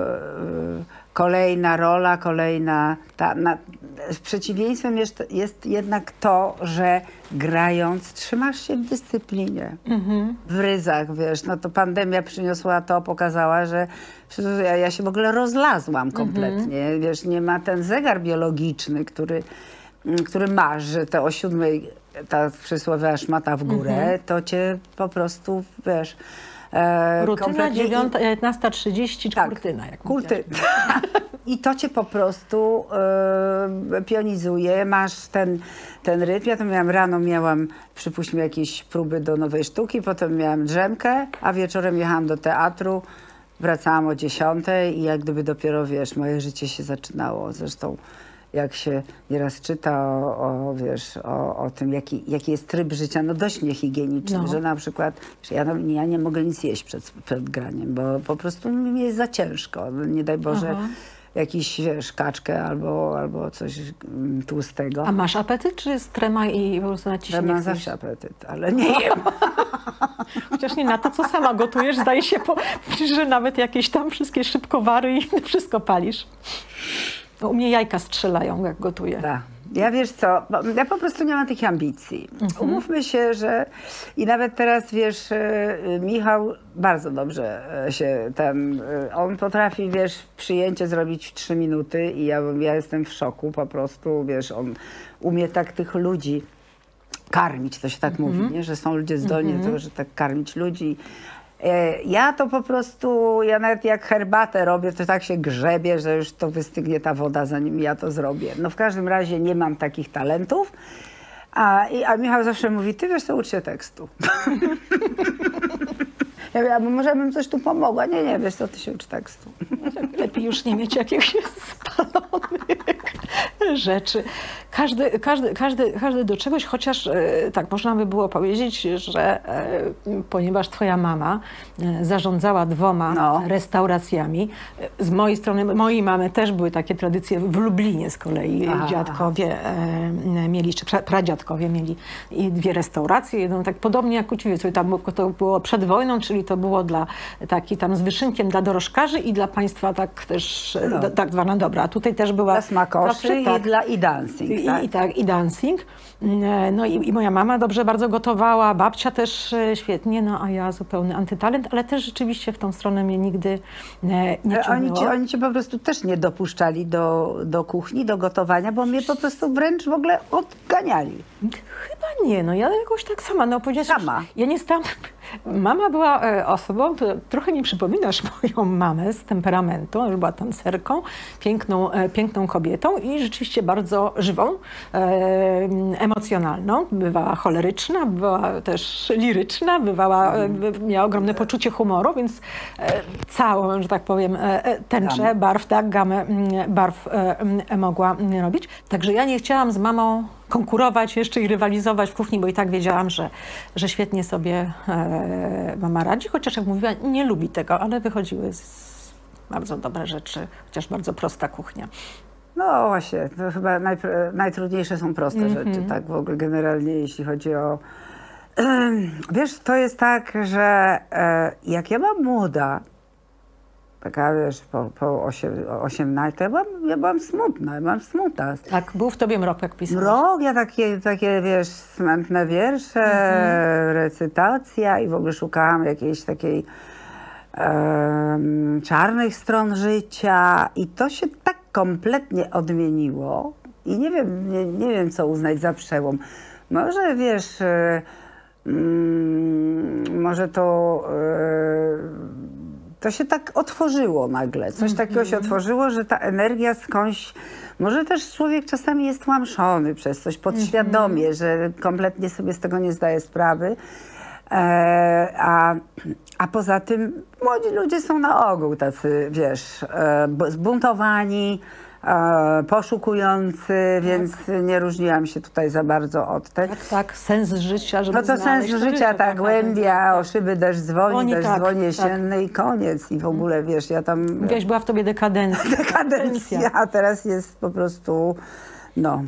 e, kolejna rola, kolejna... Ta, na, przeciwieństwem jest, jest jednak to, że grając trzymasz się w dyscyplinie, mm-hmm. w ryzach, wiesz, no to pandemia przyniosła to, pokazała, że ja, ja się w ogóle rozlazłam kompletnie, mm-hmm. wiesz, nie ma ten zegar biologiczny, który, który masz, że te o siódmej ta przysłowia szmata w górę, mm-hmm. to cię po prostu, wiesz... E, Rutyna dziewiętnasta trzydzieści, tak, kurtyna. Jak kurty. I to cię po prostu e, pionizuje, masz ten, ten rytm. Ja to miałam rano, miałam, przypuśćmy, jakieś próby do nowej sztuki, potem miałam drzemkę, a wieczorem jechałam do teatru, wracałam o dziesiątej i jak gdyby dopiero, wiesz, moje życie się zaczynało. Zresztą jak się nieraz czyta o, o wiesz, o, o tym, jaki, jaki jest tryb życia, no dość niehigieniczny, no. że na przykład, że ja, ja nie mogę nic jeść przed, przed graniem, bo po prostu mi jest za ciężko. Nie daj Boże, aha. jakiś, wiesz, kaczkę albo, albo coś tłustego. A masz apetyt, czy jest trema i po prostu na ci się nie mam chcesz? zawsze apetyt, ale nie jem. Chociaż nie na to, co sama gotujesz, zdaje się, po, że nawet jakieś tam wszystkie szybkowary i wszystko palisz. U mnie jajka strzelają, jak gotuję. Tak. Ja wiesz co, ja po prostu nie mam takich ambicji. Mhm. Umówmy się, że i nawet teraz, wiesz, Michał bardzo dobrze się ten, on potrafi, wiesz, przyjęcie zrobić w trzy minuty i ja, ja jestem w szoku po prostu, wiesz, on umie tak tych ludzi karmić, to się tak mhm. mówi, nie? Że są ludzie zdolni mhm. do tego, że tak karmić ludzi. Ja to po prostu, ja nawet jak herbatę robię, to tak się grzebie, że już to wystygnie ta woda, zanim ja to zrobię. No w każdym razie nie mam takich talentów. A, a Michał zawsze mówi, ty wiesz co, ucz się tekstu. Ja mówię, a może bym coś tu pomogła? Nie, nie, wiesz co, ty się ucz tekstu. Lepiej już nie mieć jakichś spalonych rzeczy. Każdy, każdy, każdy, każdy do czegoś, chociaż tak można by było powiedzieć, że ponieważ twoja mama zarządzała dwoma no. restauracjami, z mojej strony, mojej mamy też były takie tradycje w Lublinie z kolei. Aha, dziadkowie aha. mieli, czy pradziadkowie mieli dwie restauracje, jedną tak podobnie jak u ciebie, co tam to było przed wojną, czyli to było dla taki tam z wyszynkiem dla dorożkarzy i dla państwa tak też no. da, tak zwana dobra. A tutaj też była... Dla smakoszy zawsze, i, tak, dla, i dancing. I, tak? I, tak, i dancing. No i, i moja mama dobrze bardzo gotowała, babcia też świetnie, no a ja zupełny antytalent, ale też rzeczywiście w tą stronę mnie nigdy nie, nie ciągnęło. Oni cię, oni cię po prostu też nie dopuszczali do, do kuchni, do gotowania, bo mnie po prostu wręcz w ogóle odganiali. Chyba nie, no ja jakoś tak sama, no powiedziałam, sama. Ja nie stałam... Mama była osobą, to trochę mi przypominasz moją mamę z temperamentu, ona już była tancerką, piękną, piękną kobietą i rzeczywiście bardzo żywą, emocjonalną. Bywała choleryczna, była też liryczna, bywała, miała ogromne poczucie humoru, więc całą, że tak powiem, tęczę barw, tak, gamę barw mogła robić. Także ja nie chciałam z mamą konkurować jeszcze i rywalizować w kuchni, bo i tak wiedziałam, że, że świetnie sobie e, mama radzi, chociaż jak mówiła, nie lubi tego, ale wychodziły z bardzo dobre rzeczy, chociaż bardzo prosta kuchnia. No właśnie, to chyba najpr- najtrudniejsze są proste mm-hmm. rzeczy, tak w ogóle generalnie, jeśli chodzi o... Wiesz, to jest tak, że e, jak ja byłam młoda, taka, wiesz, po, po osiemnastce, ja byłam, ja byłam smutna, ja byłam smutna. Tak, był w tobie mrok, jak pisałaś. Mrok, ja takie, takie, wiesz, smętne wiersze, mm-hmm. recytacja i w ogóle szukałam jakiejś takiej um, czarnych stron życia i to się tak kompletnie odmieniło i nie wiem, nie, nie wiem, co uznać za przełom. Może, wiesz, y, y, może to... Y, To się tak otworzyło nagle, coś mm-hmm. takiego się otworzyło, że ta energia skądś, może też człowiek czasami jest tłamszony przez coś podświadomie, mm-hmm. że kompletnie sobie z tego nie zdaje sprawy. E, a, a poza tym młodzi ludzie są na ogół tacy, wiesz, e, zbuntowani, e, poszukujący, więc nie różniłam się tutaj za bardzo od tych. Tak, tak, sens życia, żeby No to sens znaleźć to życia, ta tak, głębia, tak. o szyby deszcz dzwoni, Oni deszcz tak, dzwoni tak. jesienny i koniec. I w ogóle, wiesz, ja tam... Wiesz, była w tobie dekadencja. Dekadencja, a teraz jest po prostu, no...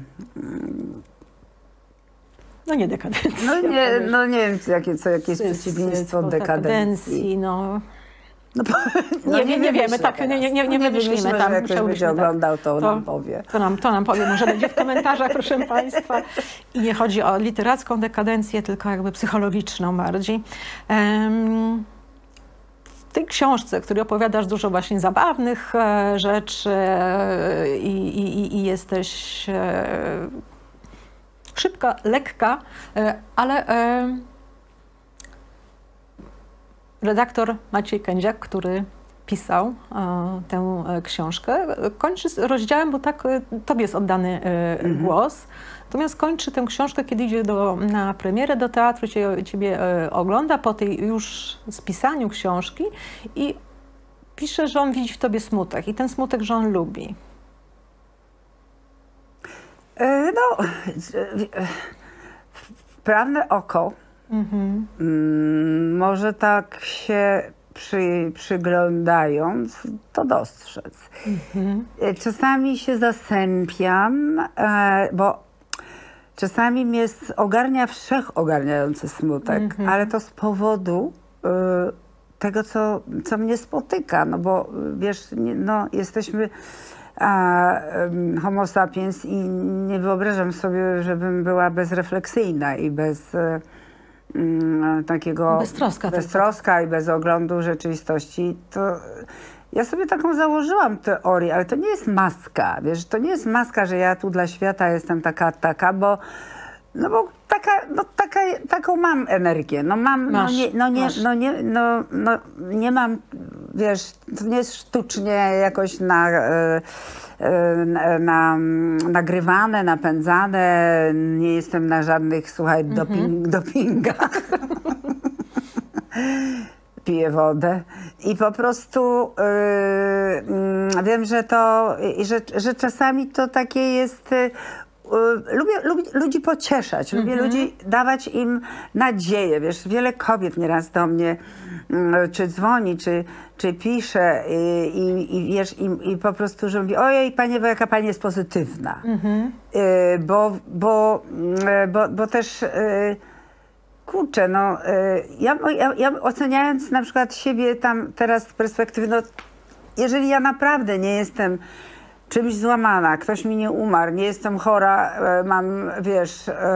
No nie dekadencja. No nie, wiesz. no nie wiem, jakie, co, jakie jest Syf, przeciwieństwo syf, dekadencji. no. No, bo, Nie, nie, nie wiemy, tak, nie, nie, nie, nie wymyślimy tam. Jak ktoś będzie oglądał, to, To- nam powie. To nam, to nam powie, może będzie w komentarzach, proszę Państwa. I nie chodzi o literacką dekadencję, tylko jakby psychologiczną bardziej. Em, w tej książce, w której opowiadasz dużo właśnie zabawnych e, rzeczy e, i, i, i jesteś e, szybka, lekka, e, ale e, redaktor Maciej Kędziak, który pisał e, tę e, książkę, e, kończy z rozdziałem, bo tak e, tobie jest oddany e, głos. Natomiast kończy tę książkę, kiedy idzie do, na premierę do teatru, cie, ciebie e, ogląda po tej już spisaniu książki i pisze, że on widzi w tobie smutek i ten smutek, że on lubi. E, No, e, wprawne oko Mhm. mm, może tak się przy, przyglądając, to dostrzec. Mhm. E, Czasami się zasępiam, e, bo czasami mnie s- ogarnia wszechogarniający smutek, Mhm. ale to z powodu e, tego, co, co mnie spotyka, no bo wiesz, nie, no, jesteśmy a, em, homo sapiens i nie wyobrażam sobie, żebym była bezrefleksyjna i bez e, mm, takiego Beztroska tylko. beztroska i bez oglądu rzeczywistości. To ja sobie taką założyłam teorię, ale to nie jest maska, wiesz, to nie jest maska, że ja tu dla świata jestem taka, taka, bo no bo taka, no taka, taką mam energię, no mam, Masz, no, nie, no, nie, masz. no, nie, no, no nie mam, wiesz, to nie jest sztucznie jakoś na, e, e, na, na, nagrywane, napędzane, nie jestem na żadnych, słuchaj, doping, dopingach. Piję wodę i po prostu yy, wiem, że to, i że, że czasami to takie jest, yy, lubię, lubię ludzi pocieszać, lubię ludzi dawać im nadzieję, wiesz, wiele kobiet nieraz do mnie yy, czy dzwoni, czy, czy pisze yy, i, i wiesz, i, i po prostu, że mówi, ojej, pani, bo jaka pani jest pozytywna, yy, bo, bo, yy, bo, bo też yy, kurczę, no y, ja, ja, ja oceniając na przykład siebie tam teraz z perspektywy, no jeżeli ja naprawdę nie jestem czymś złamana, ktoś mi nie umarł, nie jestem chora, e, mam, wiesz, e,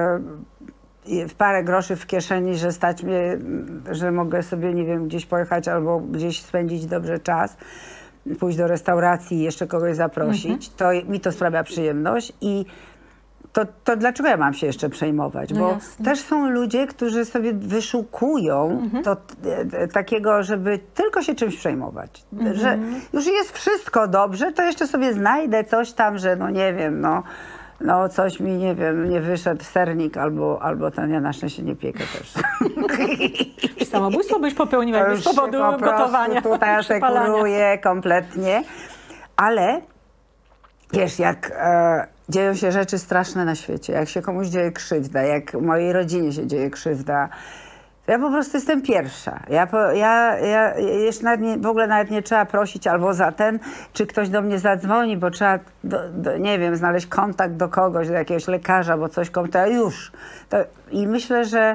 w parę groszy w kieszeni, że stać mnie, że mogę sobie, nie wiem, gdzieś pojechać albo gdzieś spędzić dobrze czas, pójść do restauracji i jeszcze kogoś zaprosić, to mi to sprawia przyjemność i To, to dlaczego ja mam się jeszcze przejmować? No Bo jasne. też są ludzie, którzy sobie wyszukują to, e, takiego, żeby tylko się czymś przejmować. Że już jest wszystko dobrze, to jeszcze sobie znajdę coś tam, że no nie wiem, no, no coś mi, nie wiem, nie wyszedł sernik albo, albo ten, ja na szczęście nie piekę też. Samobójstwo byś popełniła To już już z powodu się po prostu gotowania. tutaj przypalania. asekuruję kompletnie. Ale wiesz, jak e, dzieją się rzeczy straszne na świecie, jak się komuś dzieje krzywda, jak mojej rodzinie się dzieje krzywda, to ja po prostu jestem pierwsza. Ja, po, ja, ja jeszcze nawet nie, w ogóle nawet nie trzeba prosić albo za ten, czy ktoś do mnie zadzwoni, bo trzeba, do, do, nie wiem, znaleźć kontakt do kogoś, do jakiegoś lekarza, bo coś komuś, to już. To, I myślę, że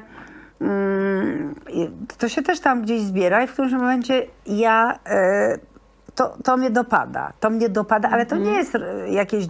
mm, to się też tam gdzieś zbiera i w którymś momencie ja... E, To, to mnie dopada, to mnie dopada, ale to nie jest e, jakieś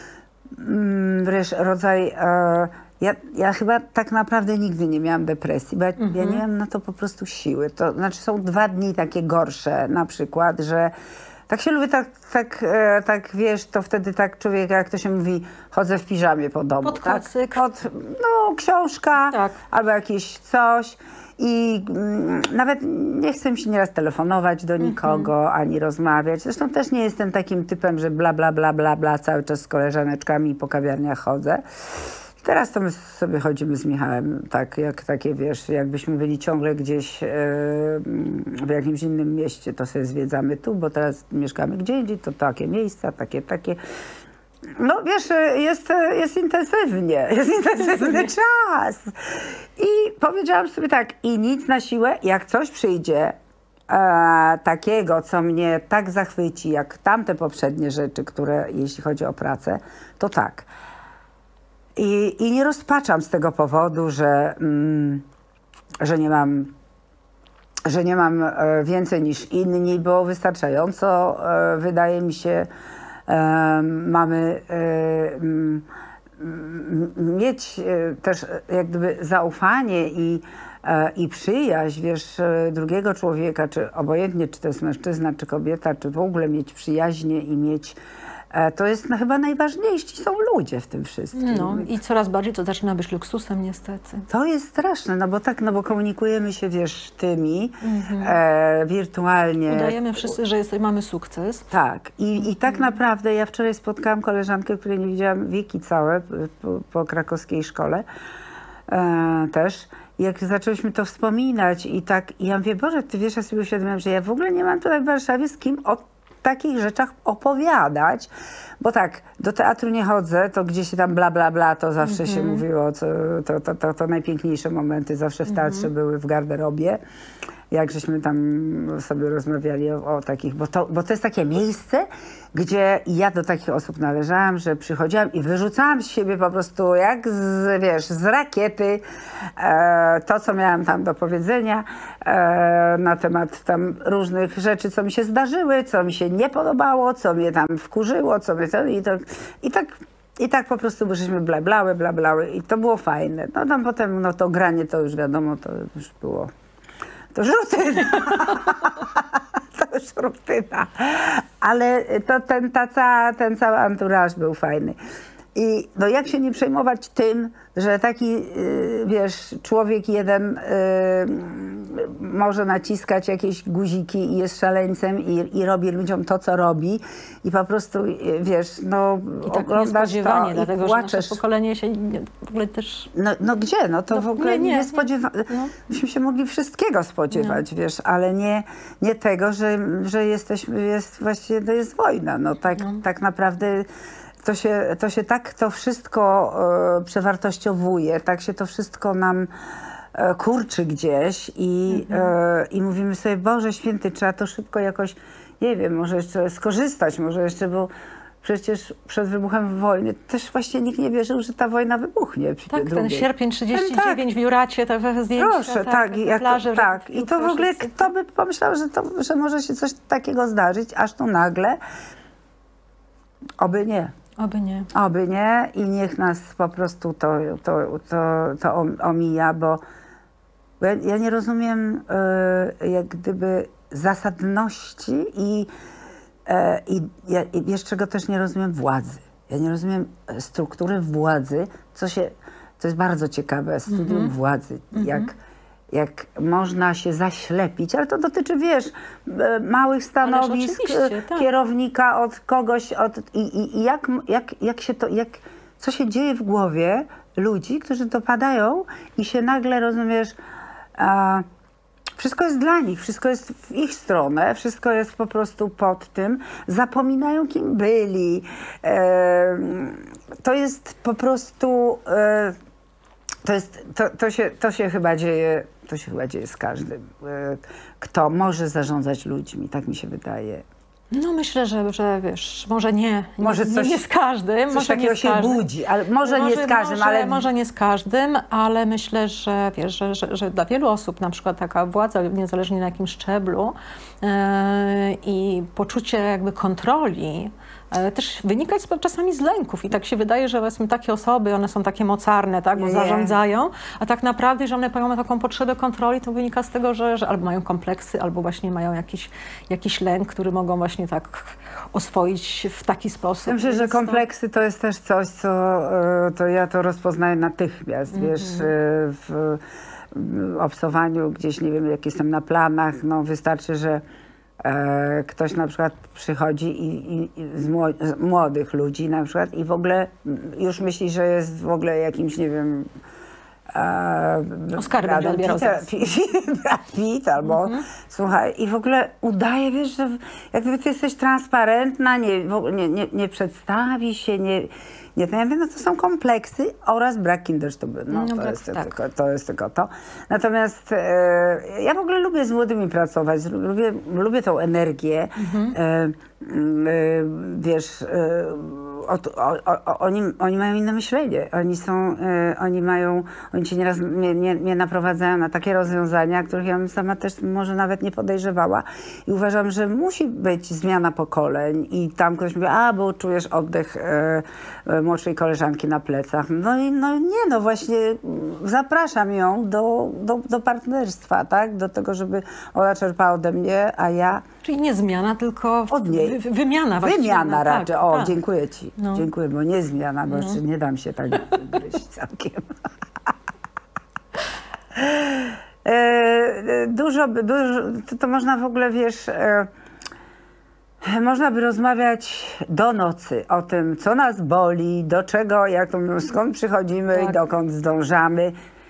mm, wręcz rodzaj... E, ja, ja chyba tak naprawdę nigdy nie miałam depresji, bo ja, ja nie miałam na to po prostu siły. To znaczy są dwa dni takie gorsze na przykład, że tak się lubię, tak, tak, e, tak wiesz, to wtedy tak człowiek, jak to się mówi, chodzę w piżamie po domu. Pod tak? kocyk. Pod, no, książka Tak. albo jakieś coś. I mm, nawet nie chcę mi się nieraz telefonować do nikogo, ani rozmawiać. Zresztą też nie jestem takim typem, że bla, bla, bla, bla, bla, cały czas z koleżaneczkami po kawiarniach chodzę. Teraz to my sobie chodzimy z Michałem, tak jak takie, wiesz, jakbyśmy byli ciągle gdzieś e, w jakimś innym mieście, to sobie zwiedzamy tu, bo teraz mieszkamy gdzie indziej, to takie miejsca, takie, takie. No wiesz, jest, jest intensywnie, jest intensywny czas. I powiedziałam sobie tak, i nic na siłę, jak coś przyjdzie e, takiego, co mnie tak zachwyci, jak tamte poprzednie rzeczy, które, jeśli chodzi o pracę, to tak. I, i nie rozpaczam z tego powodu, że, mm, że nie mam, że nie mam e, więcej niż inni, bo wystarczająco, e, wydaje mi się, e, mamy e, m, m, mieć e, też jak gdyby zaufanie i, e, i przyjaźń, wiesz, e, drugiego człowieka, czy obojętnie, czy to jest mężczyzna, czy kobieta, czy w ogóle mieć przyjaźnie i mieć. To jest no, chyba najważniejsi są ludzie w tym wszystkim. No i coraz bardziej to zaczyna być luksusem niestety. To jest straszne, no bo tak, no bo komunikujemy się, wiesz, tymi mm-hmm. e, wirtualnie. Udajemy wszyscy, że jest, mamy sukces. Tak. I, i tak naprawdę ja wczoraj spotkałam koleżankę, której nie widziałam wieki całe po, po krakowskiej szkole e, też. Jak zaczęliśmy to wspominać i tak, i ja mówię, Boże, ty wiesz, ja sobie uświadomiłam, że ja w ogóle nie mam tutaj w Warszawie z kim o takich rzeczach opowiadać, bo tak, do teatru nie chodzę, to gdzieś się tam bla, bla, bla, to zawsze mm-hmm. się mówiło, co, to, to, to, to najpiękniejsze momenty zawsze w teatrze mm-hmm. były w garderobie, jak żeśmy tam sobie rozmawiali o, o takich, bo to, bo to jest takie miejsce, gdzie ja do takich osób należałam, że przychodziłam i wyrzucałam z siebie po prostu jak z, wiesz, z rakiety e, to, co miałam tam do powiedzenia e, na temat tam różnych rzeczy, co mi się zdarzyły, co mi się nie podobało, co mnie tam wkurzyło, co mnie to, i, to, i tak i tak po prostu żeśmy blablały, blablały i to było fajne. No tam potem no to granie to już wiadomo, to już było to już rutyna. To już rutyna. Ale to ten, ta cała, ten cały anturaż był fajny. I no jak się nie przejmować tym, że taki, yy, wiesz, człowiek jeden yy, może naciskać jakieś guziki i jest szaleńcem i, i robi ludziom to, co robi i po prostu, yy, wiesz, no I tak niespodziewanie, to, dlatego, że nasze pokolenie się nie, w ogóle też... No, no gdzie? No to no, w ogóle nie, nie, nie spodziewa... No. Myśmy się mogli wszystkiego spodziewać, no. wiesz, ale nie, nie tego, że, że jesteśmy, jest właściwie, to jest wojna. No tak, no. tak naprawdę... To się, to się tak to wszystko e, przewartościowuje, tak się to wszystko nam e, kurczy gdzieś i, mhm. e, i mówimy sobie, Boże Święty, trzeba to szybko jakoś, nie wiem, może jeszcze skorzystać, może jeszcze, bo przecież przed wybuchem wojny też właśnie nikt nie wierzył, że ta wojna wybuchnie. Tak, ten sierpień trzydziesty dziewięć tak. w Juracie, te zdjęcia. Proszę, tak, tak, jak, plaży, tak. I to w ogóle kto by pomyślał, że, to, że może się coś takiego zdarzyć, aż tu nagle, oby nie. Oby nie. Oby nie i niech nas po prostu to, to, to, to omija, bo ja, ja nie rozumiem y, jak gdyby zasadności i, y, i ja, i jeszcze go też nie rozumiem władzy. Ja nie rozumiem struktury władzy, co się, to jest bardzo ciekawe, studium mm-hmm. władzy, mm-hmm. jak jak można się zaślepić, ale to dotyczy, wiesz, małych stanowisk, tak. kierownika od kogoś, od, i, i, i jak, jak, jak się to, jak, co się dzieje w głowie ludzi, którzy dopadają i się nagle, rozumiesz, a, wszystko jest dla nich, wszystko jest w ich stronę, wszystko jest po prostu pod tym, zapominają, kim byli. E, to jest po prostu... E, To, jest, to, to, się, to się chyba dzieje, to się chyba dzieje z każdym, kto może zarządzać ludźmi, tak mi się wydaje. No myślę, że, że wiesz, może nie, może nie, coś, nie z każdym. Coś może takiego nie z się każdym. budzi, ale może, może nie z każdym, może, ale... Może nie z każdym, ale myślę, że wiesz, że, że, że dla wielu osób na przykład taka władza, niezależnie na jakim szczeblu yy, i poczucie jakby kontroli, też wynikać czasami z lęków i tak się wydaje, że powiedzmy takie osoby, one są takie mocarne, tak, bo nie, zarządzają, a tak naprawdę, że one mają taką potrzebę kontroli, to wynika z tego, że, że albo mają kompleksy, albo właśnie mają jakiś, jakiś lęk, który mogą właśnie tak oswoić w taki sposób. Myślę, że kompleksy to jest też coś, co to ja to rozpoznaję natychmiast, mm-hmm. wiesz, w, w obcowaniu gdzieś, nie wiem, jak jestem na planach, no wystarczy, że e, ktoś na przykład przychodzi i, i, i z, mło, z młodych ludzi na przykład i w ogóle już myśli, że jest w ogóle jakimś, nie wiem, Oscar będzie odbierał zaraz. Brad Pitt albo mm-hmm. słuchaj, i w ogóle udaje, wiesz, że jak gdyby ty jesteś transparentna, nie, w ogóle nie, nie, nie przedstawi się, nie, nie to, ja wiem, no to są kompleksy oraz brak kindersztuby. No, no, to, brak, jest tak. tylko, to jest tylko to. Natomiast e, ja w ogóle lubię z młodymi pracować, lubię, lubię tą energię. Mm-hmm. e, e, wiesz, e, O, o, o, oni, oni mają inne myślenie. Oni są, y, oni mają, oni cię nieraz mnie, nie, nie naprowadzają na takie rozwiązania, których ja bym sama też może nawet nie podejrzewała. I uważam, że musi być zmiana pokoleń i tam ktoś mówi, a bo czujesz oddech y, y, młodszej koleżanki na plecach. No i no nie, no właśnie zapraszam ją do, do, do partnerstwa, tak? Do tego, żeby ona czerpała ode mnie, a ja... Czyli nie zmiana, tylko od niej. Wy, wymiana. Wymiana tak, raczej. O, tak. dziękuję ci. No. Dziękuję, bo nie zmiana, bo no. jeszcze nie dam się tak gryźć całkiem. e, dużo, dużo to, to można w ogóle, wiesz, e, można by rozmawiać do nocy o tym, co nas boli, do czego, jak to, skąd przychodzimy tak. i dokąd zdążamy.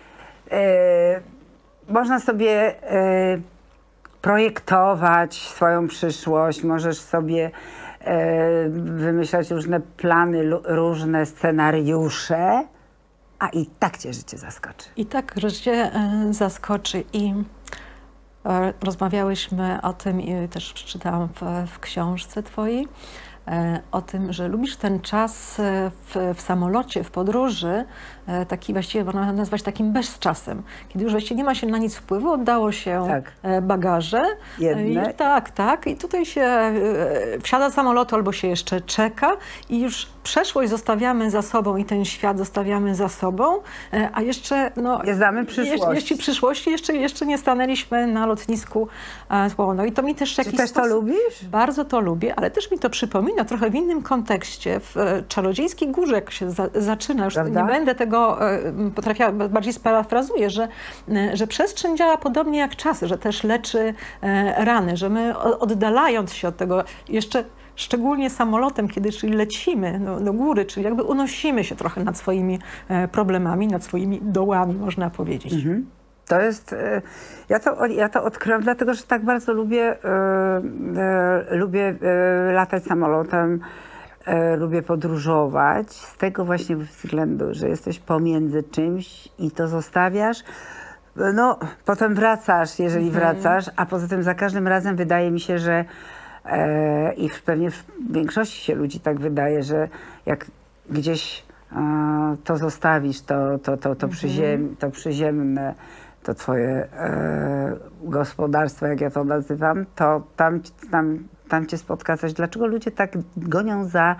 E, można sobie e, projektować swoją przyszłość, możesz sobie e, wymyślać różne plany, różne scenariusze, a i tak cię życie zaskoczy. I tak życie e, zaskoczy i e, rozmawiałyśmy o tym i też przeczytałam w, w książce twojej, e, o tym, że lubisz ten czas w, w samolocie, w podróży, e, taki właściwie można nazwać takim bezczasem, kiedy już właściwie nie ma się na nic wpływu, oddało się tak. e, bagaże. Jedne. I, tak, tak. I tutaj się e, wsiada z samolotu albo się jeszcze czeka i już przeszłość zostawiamy za sobą i ten świat zostawiamy za sobą, e, a jeszcze... No, nie znamy przyszłości. Je, jeśli przyszłości jeszcze, jeszcze nie stanęliśmy na lotnisku e, no i to mi też w jakiś Czy też sposób, to lubisz? Bardzo to lubię, ale też mi to przypomina trochę w innym kontekście. W e, Czarodziejskiej Górze, jak się za, zaczyna, już Prawda? nie będę tego e, potrafiła, bardziej sparafrazuję, że, e, że przestrzeń działa podobnie jak czas, że też leczy e, rany, że my oddalając się od tego jeszcze szczególnie samolotem, kiedy czyli lecimy do, do góry, czyli jakby unosimy się trochę nad swoimi e, problemami, nad swoimi dołami, można powiedzieć. Mhm. To jest, e, ja to, ja to odkryłam dlatego, że tak bardzo lubię, e, e, lubię e, latać samolotem, e, lubię podróżować z tego właśnie względu, że jesteś pomiędzy czymś i to zostawiasz. No, potem wracasz, jeżeli mhm. wracasz, a poza tym za każdym razem wydaje mi się, że e, i pewnie w większości się ludzi tak wydaje, że jak gdzieś e, to zostawisz, to, to, to, to, mhm. przyziem, to przyziemne, to twoje e, gospodarstwo, jak ja to nazywam, to tam, tam, tam cię spotka coś. Dlaczego ludzie tak gonią za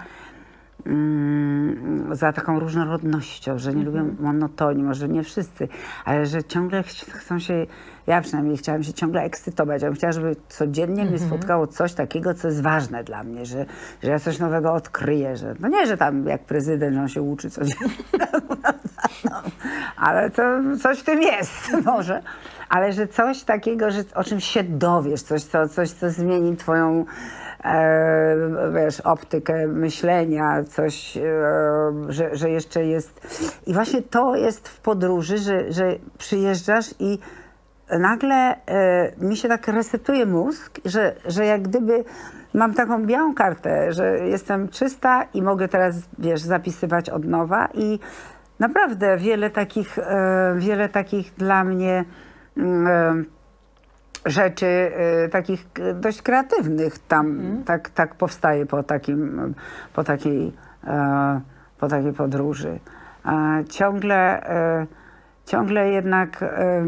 za taką różnorodnością, że nie mm-hmm. lubią monotonii, może nie wszyscy, ale że ciągle ch chcą się, ja przynajmniej chciałam się ciągle ekscytować. Ja bym chciała, żeby codziennie mm-hmm. mnie spotkało coś takiego, co jest ważne dla mnie, że, że ja coś nowego odkryję, że no nie, że tam jak prezydent, że on się uczy codziennie, no, ale to coś w tym jest może, ale że coś takiego, że o czymś się dowiesz, coś, co, coś, co zmieni twoją E, wiesz, optykę myślenia, coś, e, że, że jeszcze jest... I właśnie to jest w podróży, że, że przyjeżdżasz i nagle e, mi się tak resetuje mózg, że, że jak gdyby mam taką białą kartę, że jestem czysta i mogę teraz, wiesz, zapisywać od nowa i naprawdę wiele takich, e, wiele takich dla mnie e, rzeczy y, takich y, dość kreatywnych tam mm. tak, tak powstaje po, takim, po, takiej, e, po takiej podróży. E, ciągle, e, ciągle jednak, e,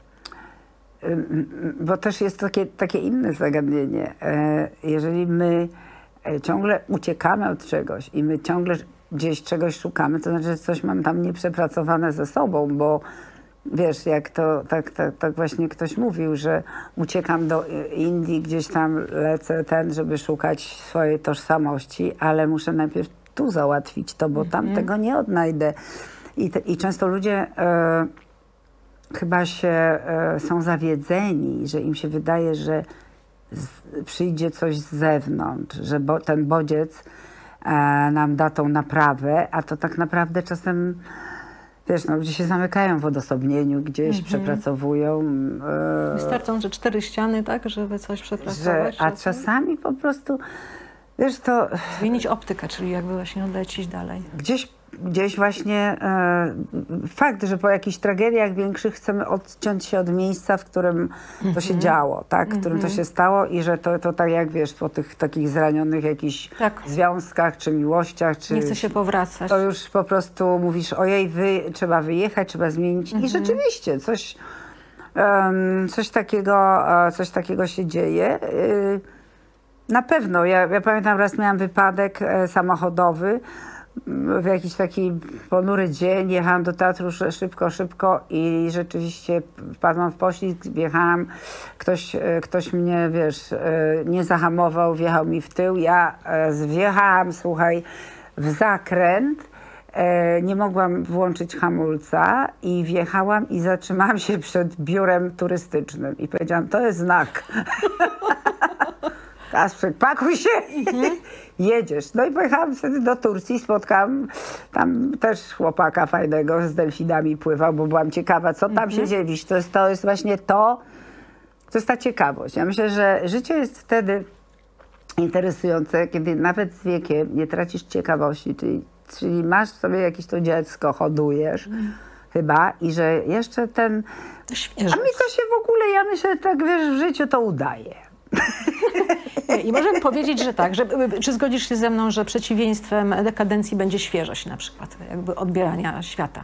bo też jest takie, takie inne zagadnienie. E, jeżeli my ciągle uciekamy od czegoś i my ciągle gdzieś czegoś szukamy, to znaczy, że coś mam tam nieprzepracowane ze sobą, bo wiesz, jak to tak, tak, tak właśnie ktoś mówił, że uciekam do Indii, gdzieś tam lecę ten, żeby szukać swojej tożsamości, ale muszę najpierw tu załatwić to, bo tam mm-hmm. tego nie odnajdę. I, te, i często ludzie e, chyba się e, są zawiedzeni, że im się wydaje, że z, przyjdzie coś z zewnątrz, że bo, ten bodziec e, nam da tą naprawę, a to tak naprawdę czasem, wiesz, no, ludzie się zamykają w odosobnieniu, gdzieś Mhm. przepracowują. E, Wystarczą, że cztery ściany, tak, żeby coś że, przepracować. a żeby czasami po prostu, wiesz, to Zmienić optykę, czyli jakby właśnie odlecieć dalej. gdzieś, gdzieś właśnie e, fakt, że po jakichś tragediach większych chcemy odciąć się od miejsca, w którym to się działo, tak? W którym to się stało i że to, to tak jak wiesz, po tych takich zranionych jakichś Tak. związkach, czy miłościach, czy... Nie chce się powracać. To już po prostu mówisz, ojej, wy, trzeba wyjechać, trzeba zmienić. I rzeczywiście coś, em, coś, takiego, e, coś takiego się dzieje. Y, na pewno. Ja, ja pamiętam, raz miałam wypadek e, samochodowy w jakiś taki ponury dzień. Jechałam do teatru sz- szybko, szybko i rzeczywiście wpadłam w poślizg, wjechałam. Ktoś, e, ktoś mnie, wiesz, e, nie zahamował, wjechał mi w tył. Ja e, wjechałam, słuchaj, w zakręt. E, nie mogłam włączyć hamulca i wjechałam i zatrzymałam się przed biurem turystycznym i powiedziałam, to jest znak. Kasprzyk, pakuj się, jedziesz. No i pojechałam wtedy do Turcji, spotkałam tam też chłopaka fajnego, z delfinami pływał, bo byłam ciekawa, co tam się dzieje. Widzisz, to jest, to jest właśnie to, to jest ta ciekawość. Ja myślę, że życie jest wtedy interesujące, kiedy nawet z wiekiem nie tracisz ciekawości, czyli, czyli masz sobie jakieś to dziecko, hodujesz chyba i że jeszcze ten... To A świeże. mi to się w ogóle, ja myślę, tak wiesz, w życiu to udaje. I możemy powiedzieć, że tak, że, czy zgodzisz się ze mną, że przeciwieństwem dekadencji będzie świeżość na przykład, jakby odbierania świata?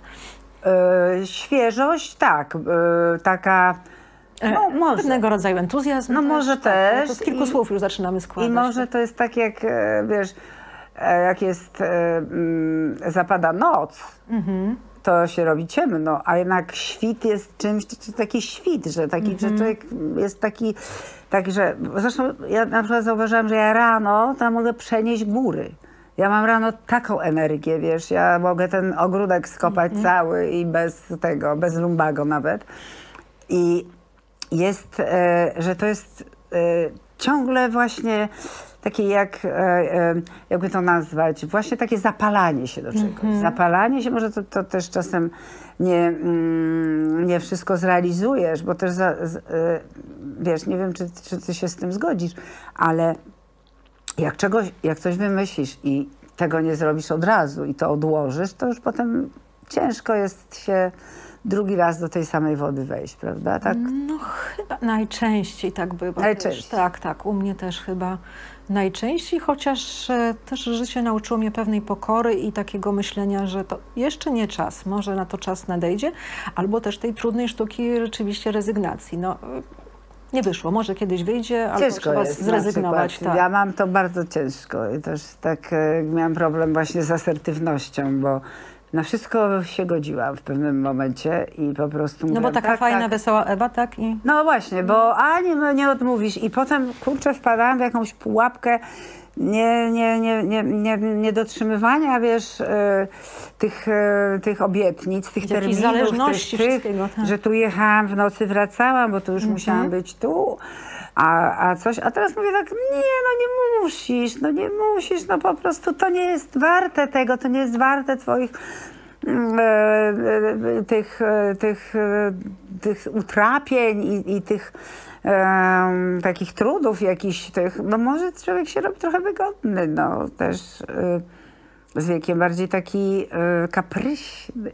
E, świeżość, tak, e, taka, no może. Pewnego rodzaju entuzjazm. No też, może tak, też. To z kilku I- słów już zaczynamy składać. I może to jest tak jak, e, wiesz, e, jak jest, e, mm, zapada noc, to się robi ciemno, a jednak świt jest czymś, to jest taki świt, że taki, że człowiek jest taki, tak, że, zresztą ja na przykład zauważyłam, że ja rano to mogę przenieść góry. Ja mam rano taką energię, wiesz, ja mogę ten ogródek skopać cały i bez tego, bez lumbago nawet. I jest, e, że to jest e, ciągle właśnie takie jak, e, e, jakby to nazwać, właśnie takie zapalanie się do czegoś. Zapalanie się, może to, to też czasem nie, mm, nie wszystko zrealizujesz, bo też, za, z, e, wiesz, nie wiem, czy, czy ty się z tym zgodzisz, ale jak, czegoś, jak coś wymyślisz i tego nie zrobisz od razu i to odłożysz, to już potem ciężko jest się drugi raz do tej samej wody wejść, prawda? Tak? No chyba najczęściej tak bywa. Najczęściej. Też, tak, tak. U mnie też chyba najczęściej, chociaż e, też życie nauczyło mnie pewnej pokory i takiego myślenia, że to jeszcze nie czas, może na to czas nadejdzie, albo też tej trudnej sztuki rzeczywiście rezygnacji. No, e, nie wyszło, może kiedyś wyjdzie, albo Ciężko trzeba jest zrezygnować. na przykład. Tak. Ja mam to bardzo ciężko i też tak e, miałam problem właśnie z asertywnością, bo na wszystko się godziłam w pewnym momencie i po prostu No bo mówiłam, taka tak, fajna, tak. wesoła Ewa, tak? I No właśnie, bo a nie, no nie odmówisz i potem, kurczę, wpadałam w jakąś pułapkę nie, nie, nie, nie, nie, nie dotrzymywania, wiesz, e, tych, e, tych obietnic, tych Jakiejś terminów, zależności tych, tych, wszystkiego, tak. że tu jechałam, w nocy wracałam, bo tu już musiałam być tu, a, a coś, a teraz mówię tak, nie, no nie musisz, no nie musisz, no po prostu to nie jest warte tego, to nie jest warte twoich mm, e, e, tych, e, tych, e, tych utrapień i, i tych em, takich trudów jakichś tych, no może człowiek się robi trochę wygodny, no też e, z wiekiem bardziej taki e, kapryśny.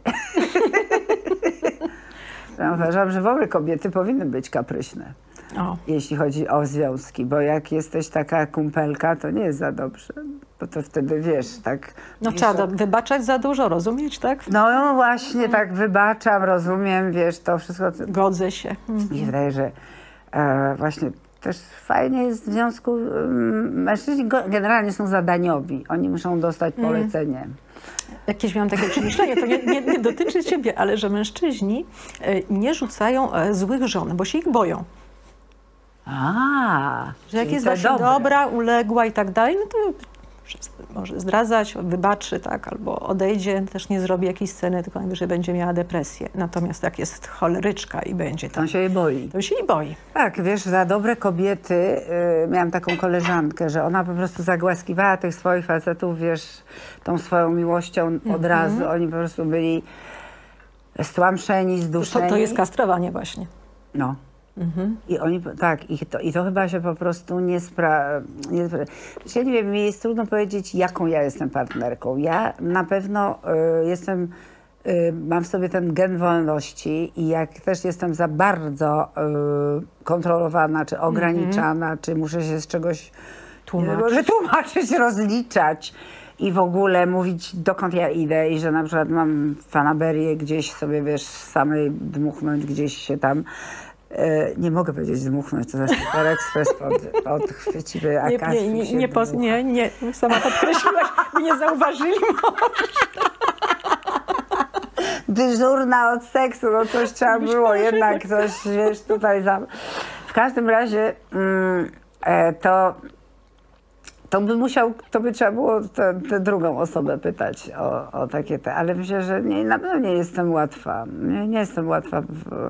Ja uważam, że w ogóle kobiety powinny być kapryśne, o, jeśli chodzi o związki, bo jak jesteś taka kumpelka, to nie jest za dobrze, bo to wtedy wiesz, tak... no wiesz, trzeba do- wybaczać za dużo, rozumieć, tak? No, no właśnie, tak wybaczam, rozumiem, wiesz, to wszystko... co- Godzę się. Mm. Mi się wydaje, że e, właśnie też fajnie jest w związku, mm, mężczyźni go- generalnie są zadaniowi, oni muszą dostać polecenie. Jakieś miałam takie przemyślenie, to nie, nie, nie dotyczy ciebie, ale że mężczyźni e, nie rzucają e, złych żon, bo się ich boją. A, Że jak czyli jest te właśnie dobre. dobra, uległa i tak dalej, no to może zdradzać, wybaczy, tak, albo odejdzie, też nie zrobi jakiejś sceny, tylko najwyżej będzie miała depresję. Natomiast jak jest choleryczka i będzie tam, On się jej boi. to się nie boi. Tak, wiesz, za dobre kobiety, y, miałam taką koleżankę, że ona po prostu zagłaskiwała tych swoich facetów, wiesz, tą swoją miłością od Mhm. razu. Oni po prostu byli stłamszeni, To, zduszeni. to jest kastrowanie właśnie. No. Mhm. I oni, tak, i to, i to chyba się po prostu nie spra... Nie spra... Ja nie wiem, mi jest trudno powiedzieć, jaką ja jestem partnerką. Ja na pewno y, jestem, y, mam w sobie ten gen wolności i jak też jestem za bardzo y, kontrolowana, czy ograniczana, czy muszę się z czegoś Tłumaczyć. może tłumaczyć, rozliczać i w ogóle mówić, dokąd ja idę i że na przykład mam fanaberię gdzieś sobie, wiesz, samej dmuchnąć gdzieś się tam. E, nie mogę powiedzieć dmuchnąć, to jest Super Express pod, podchwyciły, a Nie, Kasper nie, nie, się nie, pos- dmucha. nie, nie, sama podkreśliłaś, by nie zauważyli. Dyżurna od seksu, no coś trzeba było, jednak coś, wiesz, tutaj za... W każdym razie mm, e, to, to by musiał, to by trzeba było tę tę drugą osobę pytać o, o takie te, ale myślę, że nie, na pewno nie jestem łatwa, nie, nie jestem łatwa w,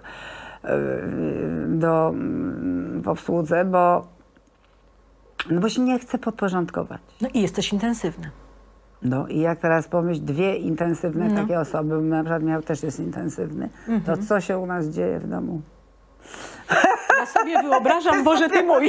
do, w obsłudze, bo, no bo się nie chcę podporządkować. No i jesteś intensywna. No i jak teraz pomyśl, dwie intensywne No. takie osoby, na przykład miał też jest intensywny, to co się u nas dzieje w domu? Ja sobie wyobrażam, Boże ty mój.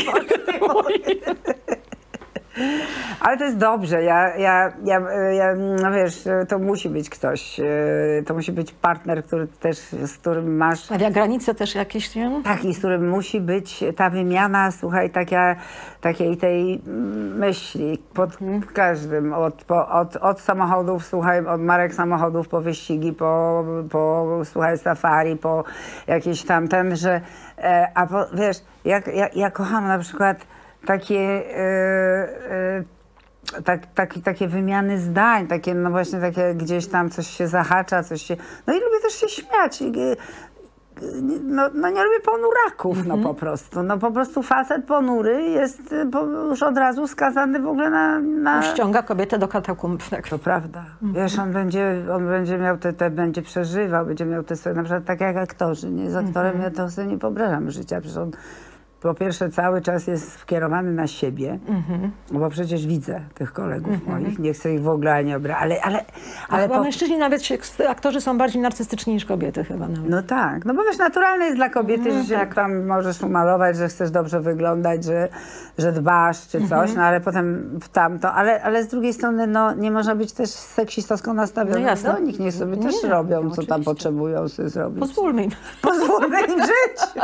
Ale to jest dobrze, ja, ja, ja, ja, no wiesz, to musi być ktoś, to musi być partner, który też, z którym masz, Stawia granice też jakieś, nie? tak, i z którym musi być ta wymiana, słuchaj, taka, takiej tej myśli pod każdym, od, po, od, od samochodów, słuchaj, od marek samochodów po wyścigi, po, po słuchaj, safari, po jakieś tamten, że, e, a po, wiesz, jak, ja, ja kocham na przykład takie, e, e, tak, tak, takie wymiany zdań, takie, no właśnie takie gdzieś tam coś się zahacza, coś się, no i lubię też się śmiać. I, no, no nie lubię ponuraków, no po prostu. No po prostu facet ponury jest y, po, już od razu skazany w ogóle na... na... Ściąga kobietę do katakumb. Tak. To prawda. Wiesz, on będzie, on będzie miał te, te, będzie przeżywał, będzie miał te swoje, na przykład tak jak aktorzy, nie? Z aktorem ja to sobie nie wyobrażam życia, przecież on po pierwsze cały czas jest skierowany na siebie, bo przecież widzę tych kolegów moich, nie chcę ich w ogóle ani obrazić, ale, ale, Ale ale chyba po, mężczyźni nawet, się, aktorzy są bardziej narcystyczni niż kobiety chyba nawet. no tak, no bo wiesz, naturalne jest dla kobiety, że się tam możesz umalować, że chcesz dobrze wyglądać, że, że dbasz czy coś, no ale potem w tamto, ale, ale z drugiej strony no nie można być też seksistowską nastawioną No jasne. do nich, niech sobie Nie, też nie, robią, no co tam oczywiście. potrzebują sobie zrobić. Pozwólmy im. Pozwólmy im żyć.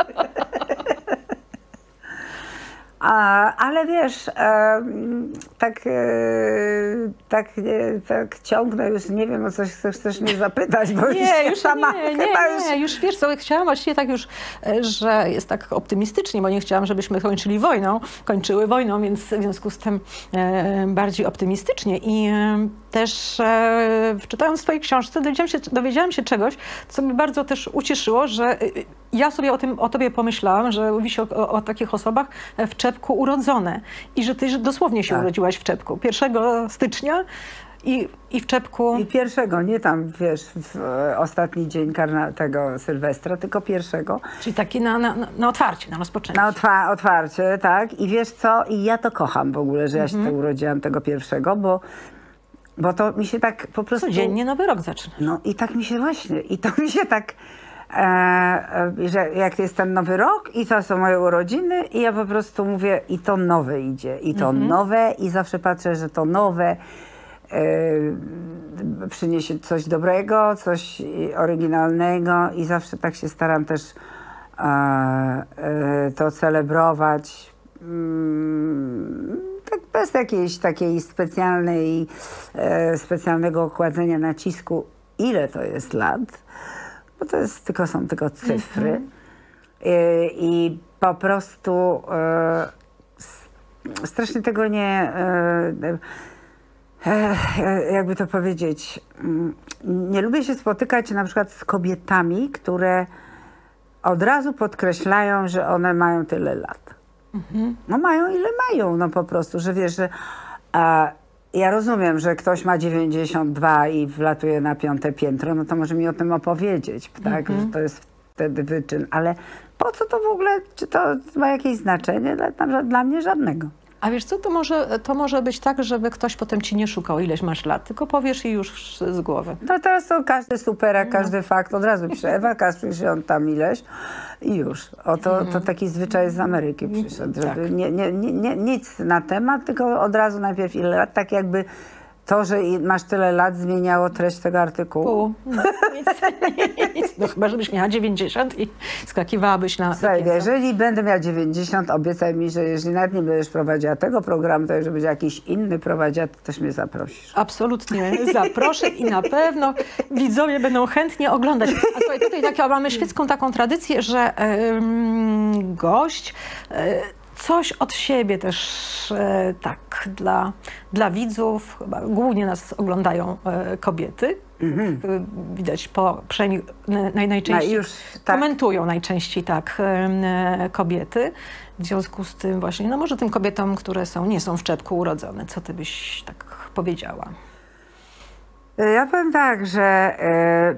A, ale wiesz, e, tak, e, tak, e, tak ciągnę już, nie wiem o coś chcesz, chcesz mnie zapytać, bo Nie, już sama nie, nie, chyba już... nie, już wiesz co, chciałam właściwie tak już, e, że jest tak optymistycznie, bo nie chciałam, żebyśmy kończyli wojną, kończyły wojną, więc w związku z tym e, bardziej optymistycznie i e, też e, czytając w twojej książce dowiedziałam się, dowiedziałam się czegoś, co mnie bardzo też ucieszyło, że e, ja sobie o tym, o tobie pomyślałam, że mówi się o, o, o takich osobach w czepku urodzone i że ty że dosłownie się Tak. urodziłaś w czepku. pierwszego stycznia i, i w czepku... I pierwszego, nie tam, wiesz, w e, ostatni dzień karna tego Sylwestra, tylko pierwszego. Czyli takie na, na, na otwarcie, na rozpoczęcie. Na otwa otwarcie, tak. I wiesz co, i ja to kocham w ogóle, że ja się tak urodziłam tego pierwszego, bo, bo to mi się tak po prostu... Codziennie nowy rok zaczyna. No i tak mi się właśnie, i to mi się tak, e, e, że jak jest ten nowy rok i to są moje urodziny i ja po prostu mówię i to nowe idzie, i to nowe i zawsze patrzę, że to nowe e, przyniesie coś dobrego, coś oryginalnego i zawsze tak się staram też e, e, to celebrować. Mm, tak bez jakiejś takiej specjalnej, e, specjalnego okładzenia nacisku, ile to jest lat, bo to jest, tylko są tylko cyfry. E, I po prostu e, s- strasznie tego nie, e, e, jakby to powiedzieć, mm, nie lubię się spotykać na przykład z kobietami, które od razu podkreślają, że one mają tyle lat. No mają ile mają, no po prostu, że wiesz, że a, ja rozumiem, że ktoś ma dziewięćdziesiąt dwa i wlatuje na piąte piętro, no to może mi o tym opowiedzieć, tak, Mhm. że to jest wtedy wyczyn, ale po co to w ogóle, czy to ma jakieś znaczenie? Dla, dla mnie żadnego. A wiesz co, to może, to może być tak, żeby ktoś potem ci nie szukał, ileś masz lat, tylko powiesz i już z głowy. No teraz to każdy supera, każdy fakt od razu pisze, Ewa Kasprzyk tam ileś i już. O to, to taki zwyczaj z Ameryki przyszedł, żeby Tak. nie, nie, nie, nie, nic na temat, tylko od razu najpierw ile lat, tak jakby to, że i- masz tyle lat zmieniało treść tego artykułu. Pół. No, nic, nic. No chyba, żebyś miała dziewięćdziesiąt i skakiwałabyś na... Słuchaj, piętro. jeżeli będę miała dziewięćdziesiąt, obiecaj mi, że jeżeli nawet nie będziesz prowadziła tego programu, to jeżeli będzie jakiś inny prowadziła, to też mnie zaprosisz. Absolutnie zaproszę i na pewno widzowie będą chętnie oglądać. A słuchaj, tutaj taką, mamy świecką taką tradycję, że em, gość e, coś od siebie też e, tak dla, dla widzów, chyba głównie nas oglądają e, kobiety. Mhm. E, Widać po, przynajmniej naj, najczęściej No i już tak. komentują najczęściej tak e, kobiety. W związku z tym właśnie, no może tym kobietom, które są, nie są w czepku urodzone, co ty byś tak powiedziała? Ja powiem tak, że e,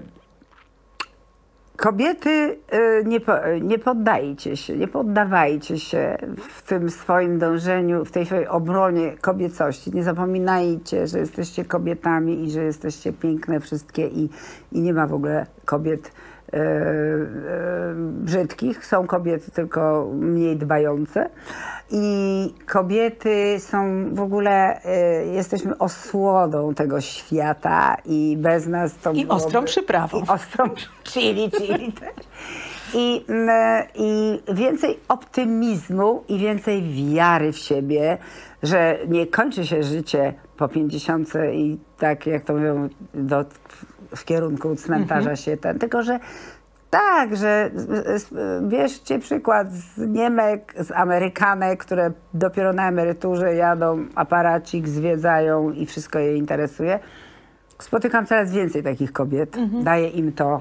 kobiety e, nie, po, nie poddajcie się, nie poddawajcie się w tym swoim dążeniu, w tej swojej obronie kobiecości. Nie zapominajcie, że jesteście kobietami i że jesteście piękne wszystkie i, i nie ma w ogóle kobiet e, e, brzydkich. Są kobiety tylko mniej dbające. I kobiety są w ogóle, y, jesteśmy osłodą tego świata i bez nas to I byłoby- ostrą przyprawą. I ostrą chili, chili też. I, mm, I więcej optymizmu i więcej wiary w siebie, że nie kończy się życie po pięćdziesiątce i tak jak to mówią do, w, w kierunku cmentarza się ten, tylko że tak, że z- z- bierzcie przykład z Niemek, z Amerykanek, które dopiero na emeryturze jadą, aparacik, zwiedzają i wszystko je interesuje. Spotykam coraz więcej takich kobiet. Daje im to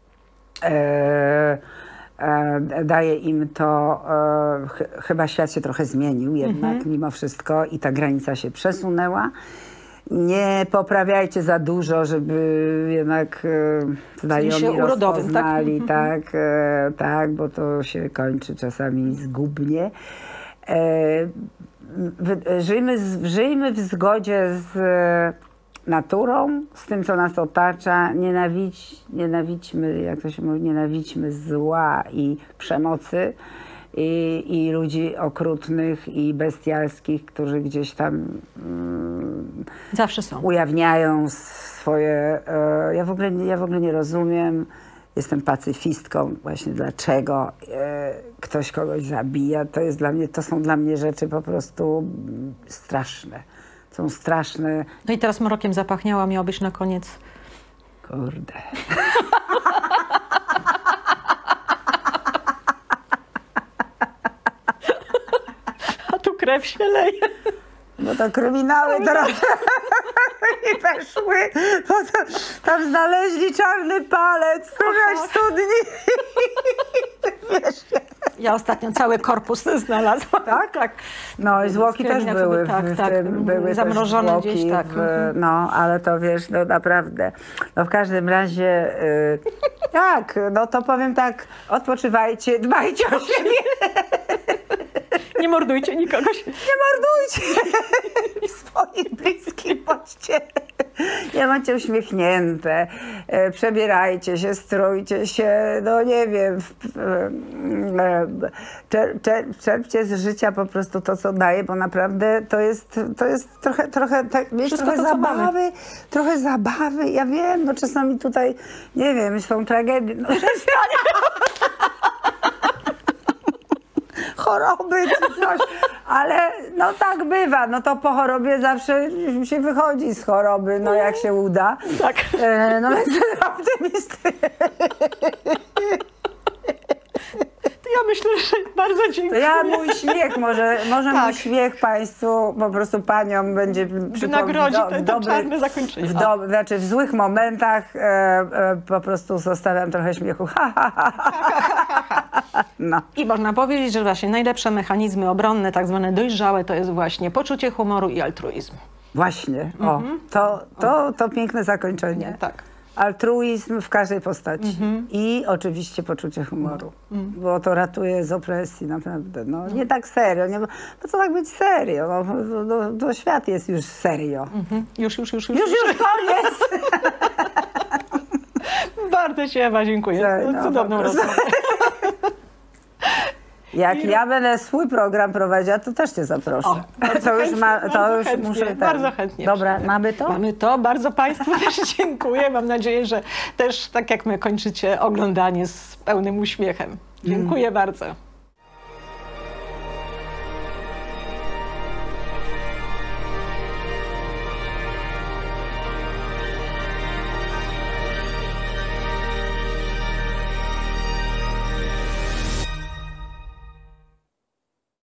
e, e, daje im to, e, ch chyba świat się trochę zmienił jednak mimo wszystko i ta granica się przesunęła. Nie poprawiajcie za dużo, żeby jednak e, znajomi sensie urodowym, tak? rozpoznali, tak, e, tak, bo to się kończy czasami zgubnie. E, wy- żyjmy, z, żyjmy w zgodzie z e, naturą, z tym, co nas otacza. Nienawidź, nienawidźmy, jak to się mówi, nienawidźmy zła i przemocy. I, i ludzi okrutnych i bestialskich, którzy gdzieś tam mm, Zawsze są. ujawniają swoje... E, ja, w ogóle, nie- ja w ogóle nie rozumiem, jestem pacyfistką, właśnie dlaczego e, ktoś kogoś zabija. To jest dla mnie, to są dla mnie rzeczy po prostu mm, straszne. Są straszne. No i teraz mrokiem zapachniała, miała być na koniec. Kurde. A tu krew się leje. No to kryminały teraz i weszły, no to, tam znaleźli czarny palec, słuchaj, Aha. studni. Wiesz, Ja ostatnio cały korpus znalazłam. Tak? Tak. no i zwłoki też Kryminały były, w, tak, w tak, tym, były zamrożone też zwłoki, gdzieś, tak. w, Mhm. no ale to wiesz, no naprawdę, no w każdym razie, y, tak, no to powiem tak, odpoczywajcie, dbajcie o siebie, Nie mordujcie nikogo. nie mordujcie swoich bliskich, bądźcie, nie bądźcie uśmiechnięte, e, przebierajcie się, strójcie się, no nie wiem, w, w, e, czer, czer, czerpcie z życia po prostu to, co daje, bo naprawdę to jest, to jest trochę, trochę, tak, wiesz, Wszystko trochę to, co mamy. zabawy, trochę zabawy, ja wiem, no czasami tutaj, nie wiem, są tragedie, no, choroby czy coś, ale no tak bywa, no to po chorobie zawsze się wychodzi z choroby, no jak się uda. Tak. E, no więc optymistycznie. To ja myślę, że bardzo To dziękuję. ja mój śmiech, może, może Tak. mój śmiech Państwu, po prostu Paniom będzie Wynagrodzi przypomnieć to- to czarne zakończenie. w, do, znaczy w złych momentach e, e, po prostu zostawiam trochę śmiechu. Ha, ha, ha, ha. No. I można powiedzieć, że właśnie najlepsze mechanizmy obronne, tak zwane dojrzałe, to jest właśnie poczucie humoru i altruizm. Właśnie, o, to, to, to piękne zakończenie. Tak. Altruizm w każdej postaci i oczywiście poczucie humoru, bo to ratuje z opresji naprawdę. No, nie tak serio, nie, po co tak być serio? No, no, to świat jest już serio. Mhm. Już, już, już, już. Już, już koniec! Bardzo ci, Ewa, dziękuję za No, cudowną po prostu. rozmowę. Jak ja będę swój program prowadziła, to też cię zaproszę. O, bardzo to już, chętnie, ma, to bardzo już chętnie, muszę... Ten. bardzo chętnie Dobra, przyjdę. mamy to? Mamy to. Bardzo Państwu też dziękuję. Mam nadzieję, że też tak jak my kończycie oglądanie z pełnym uśmiechem. Dziękuję mm. bardzo.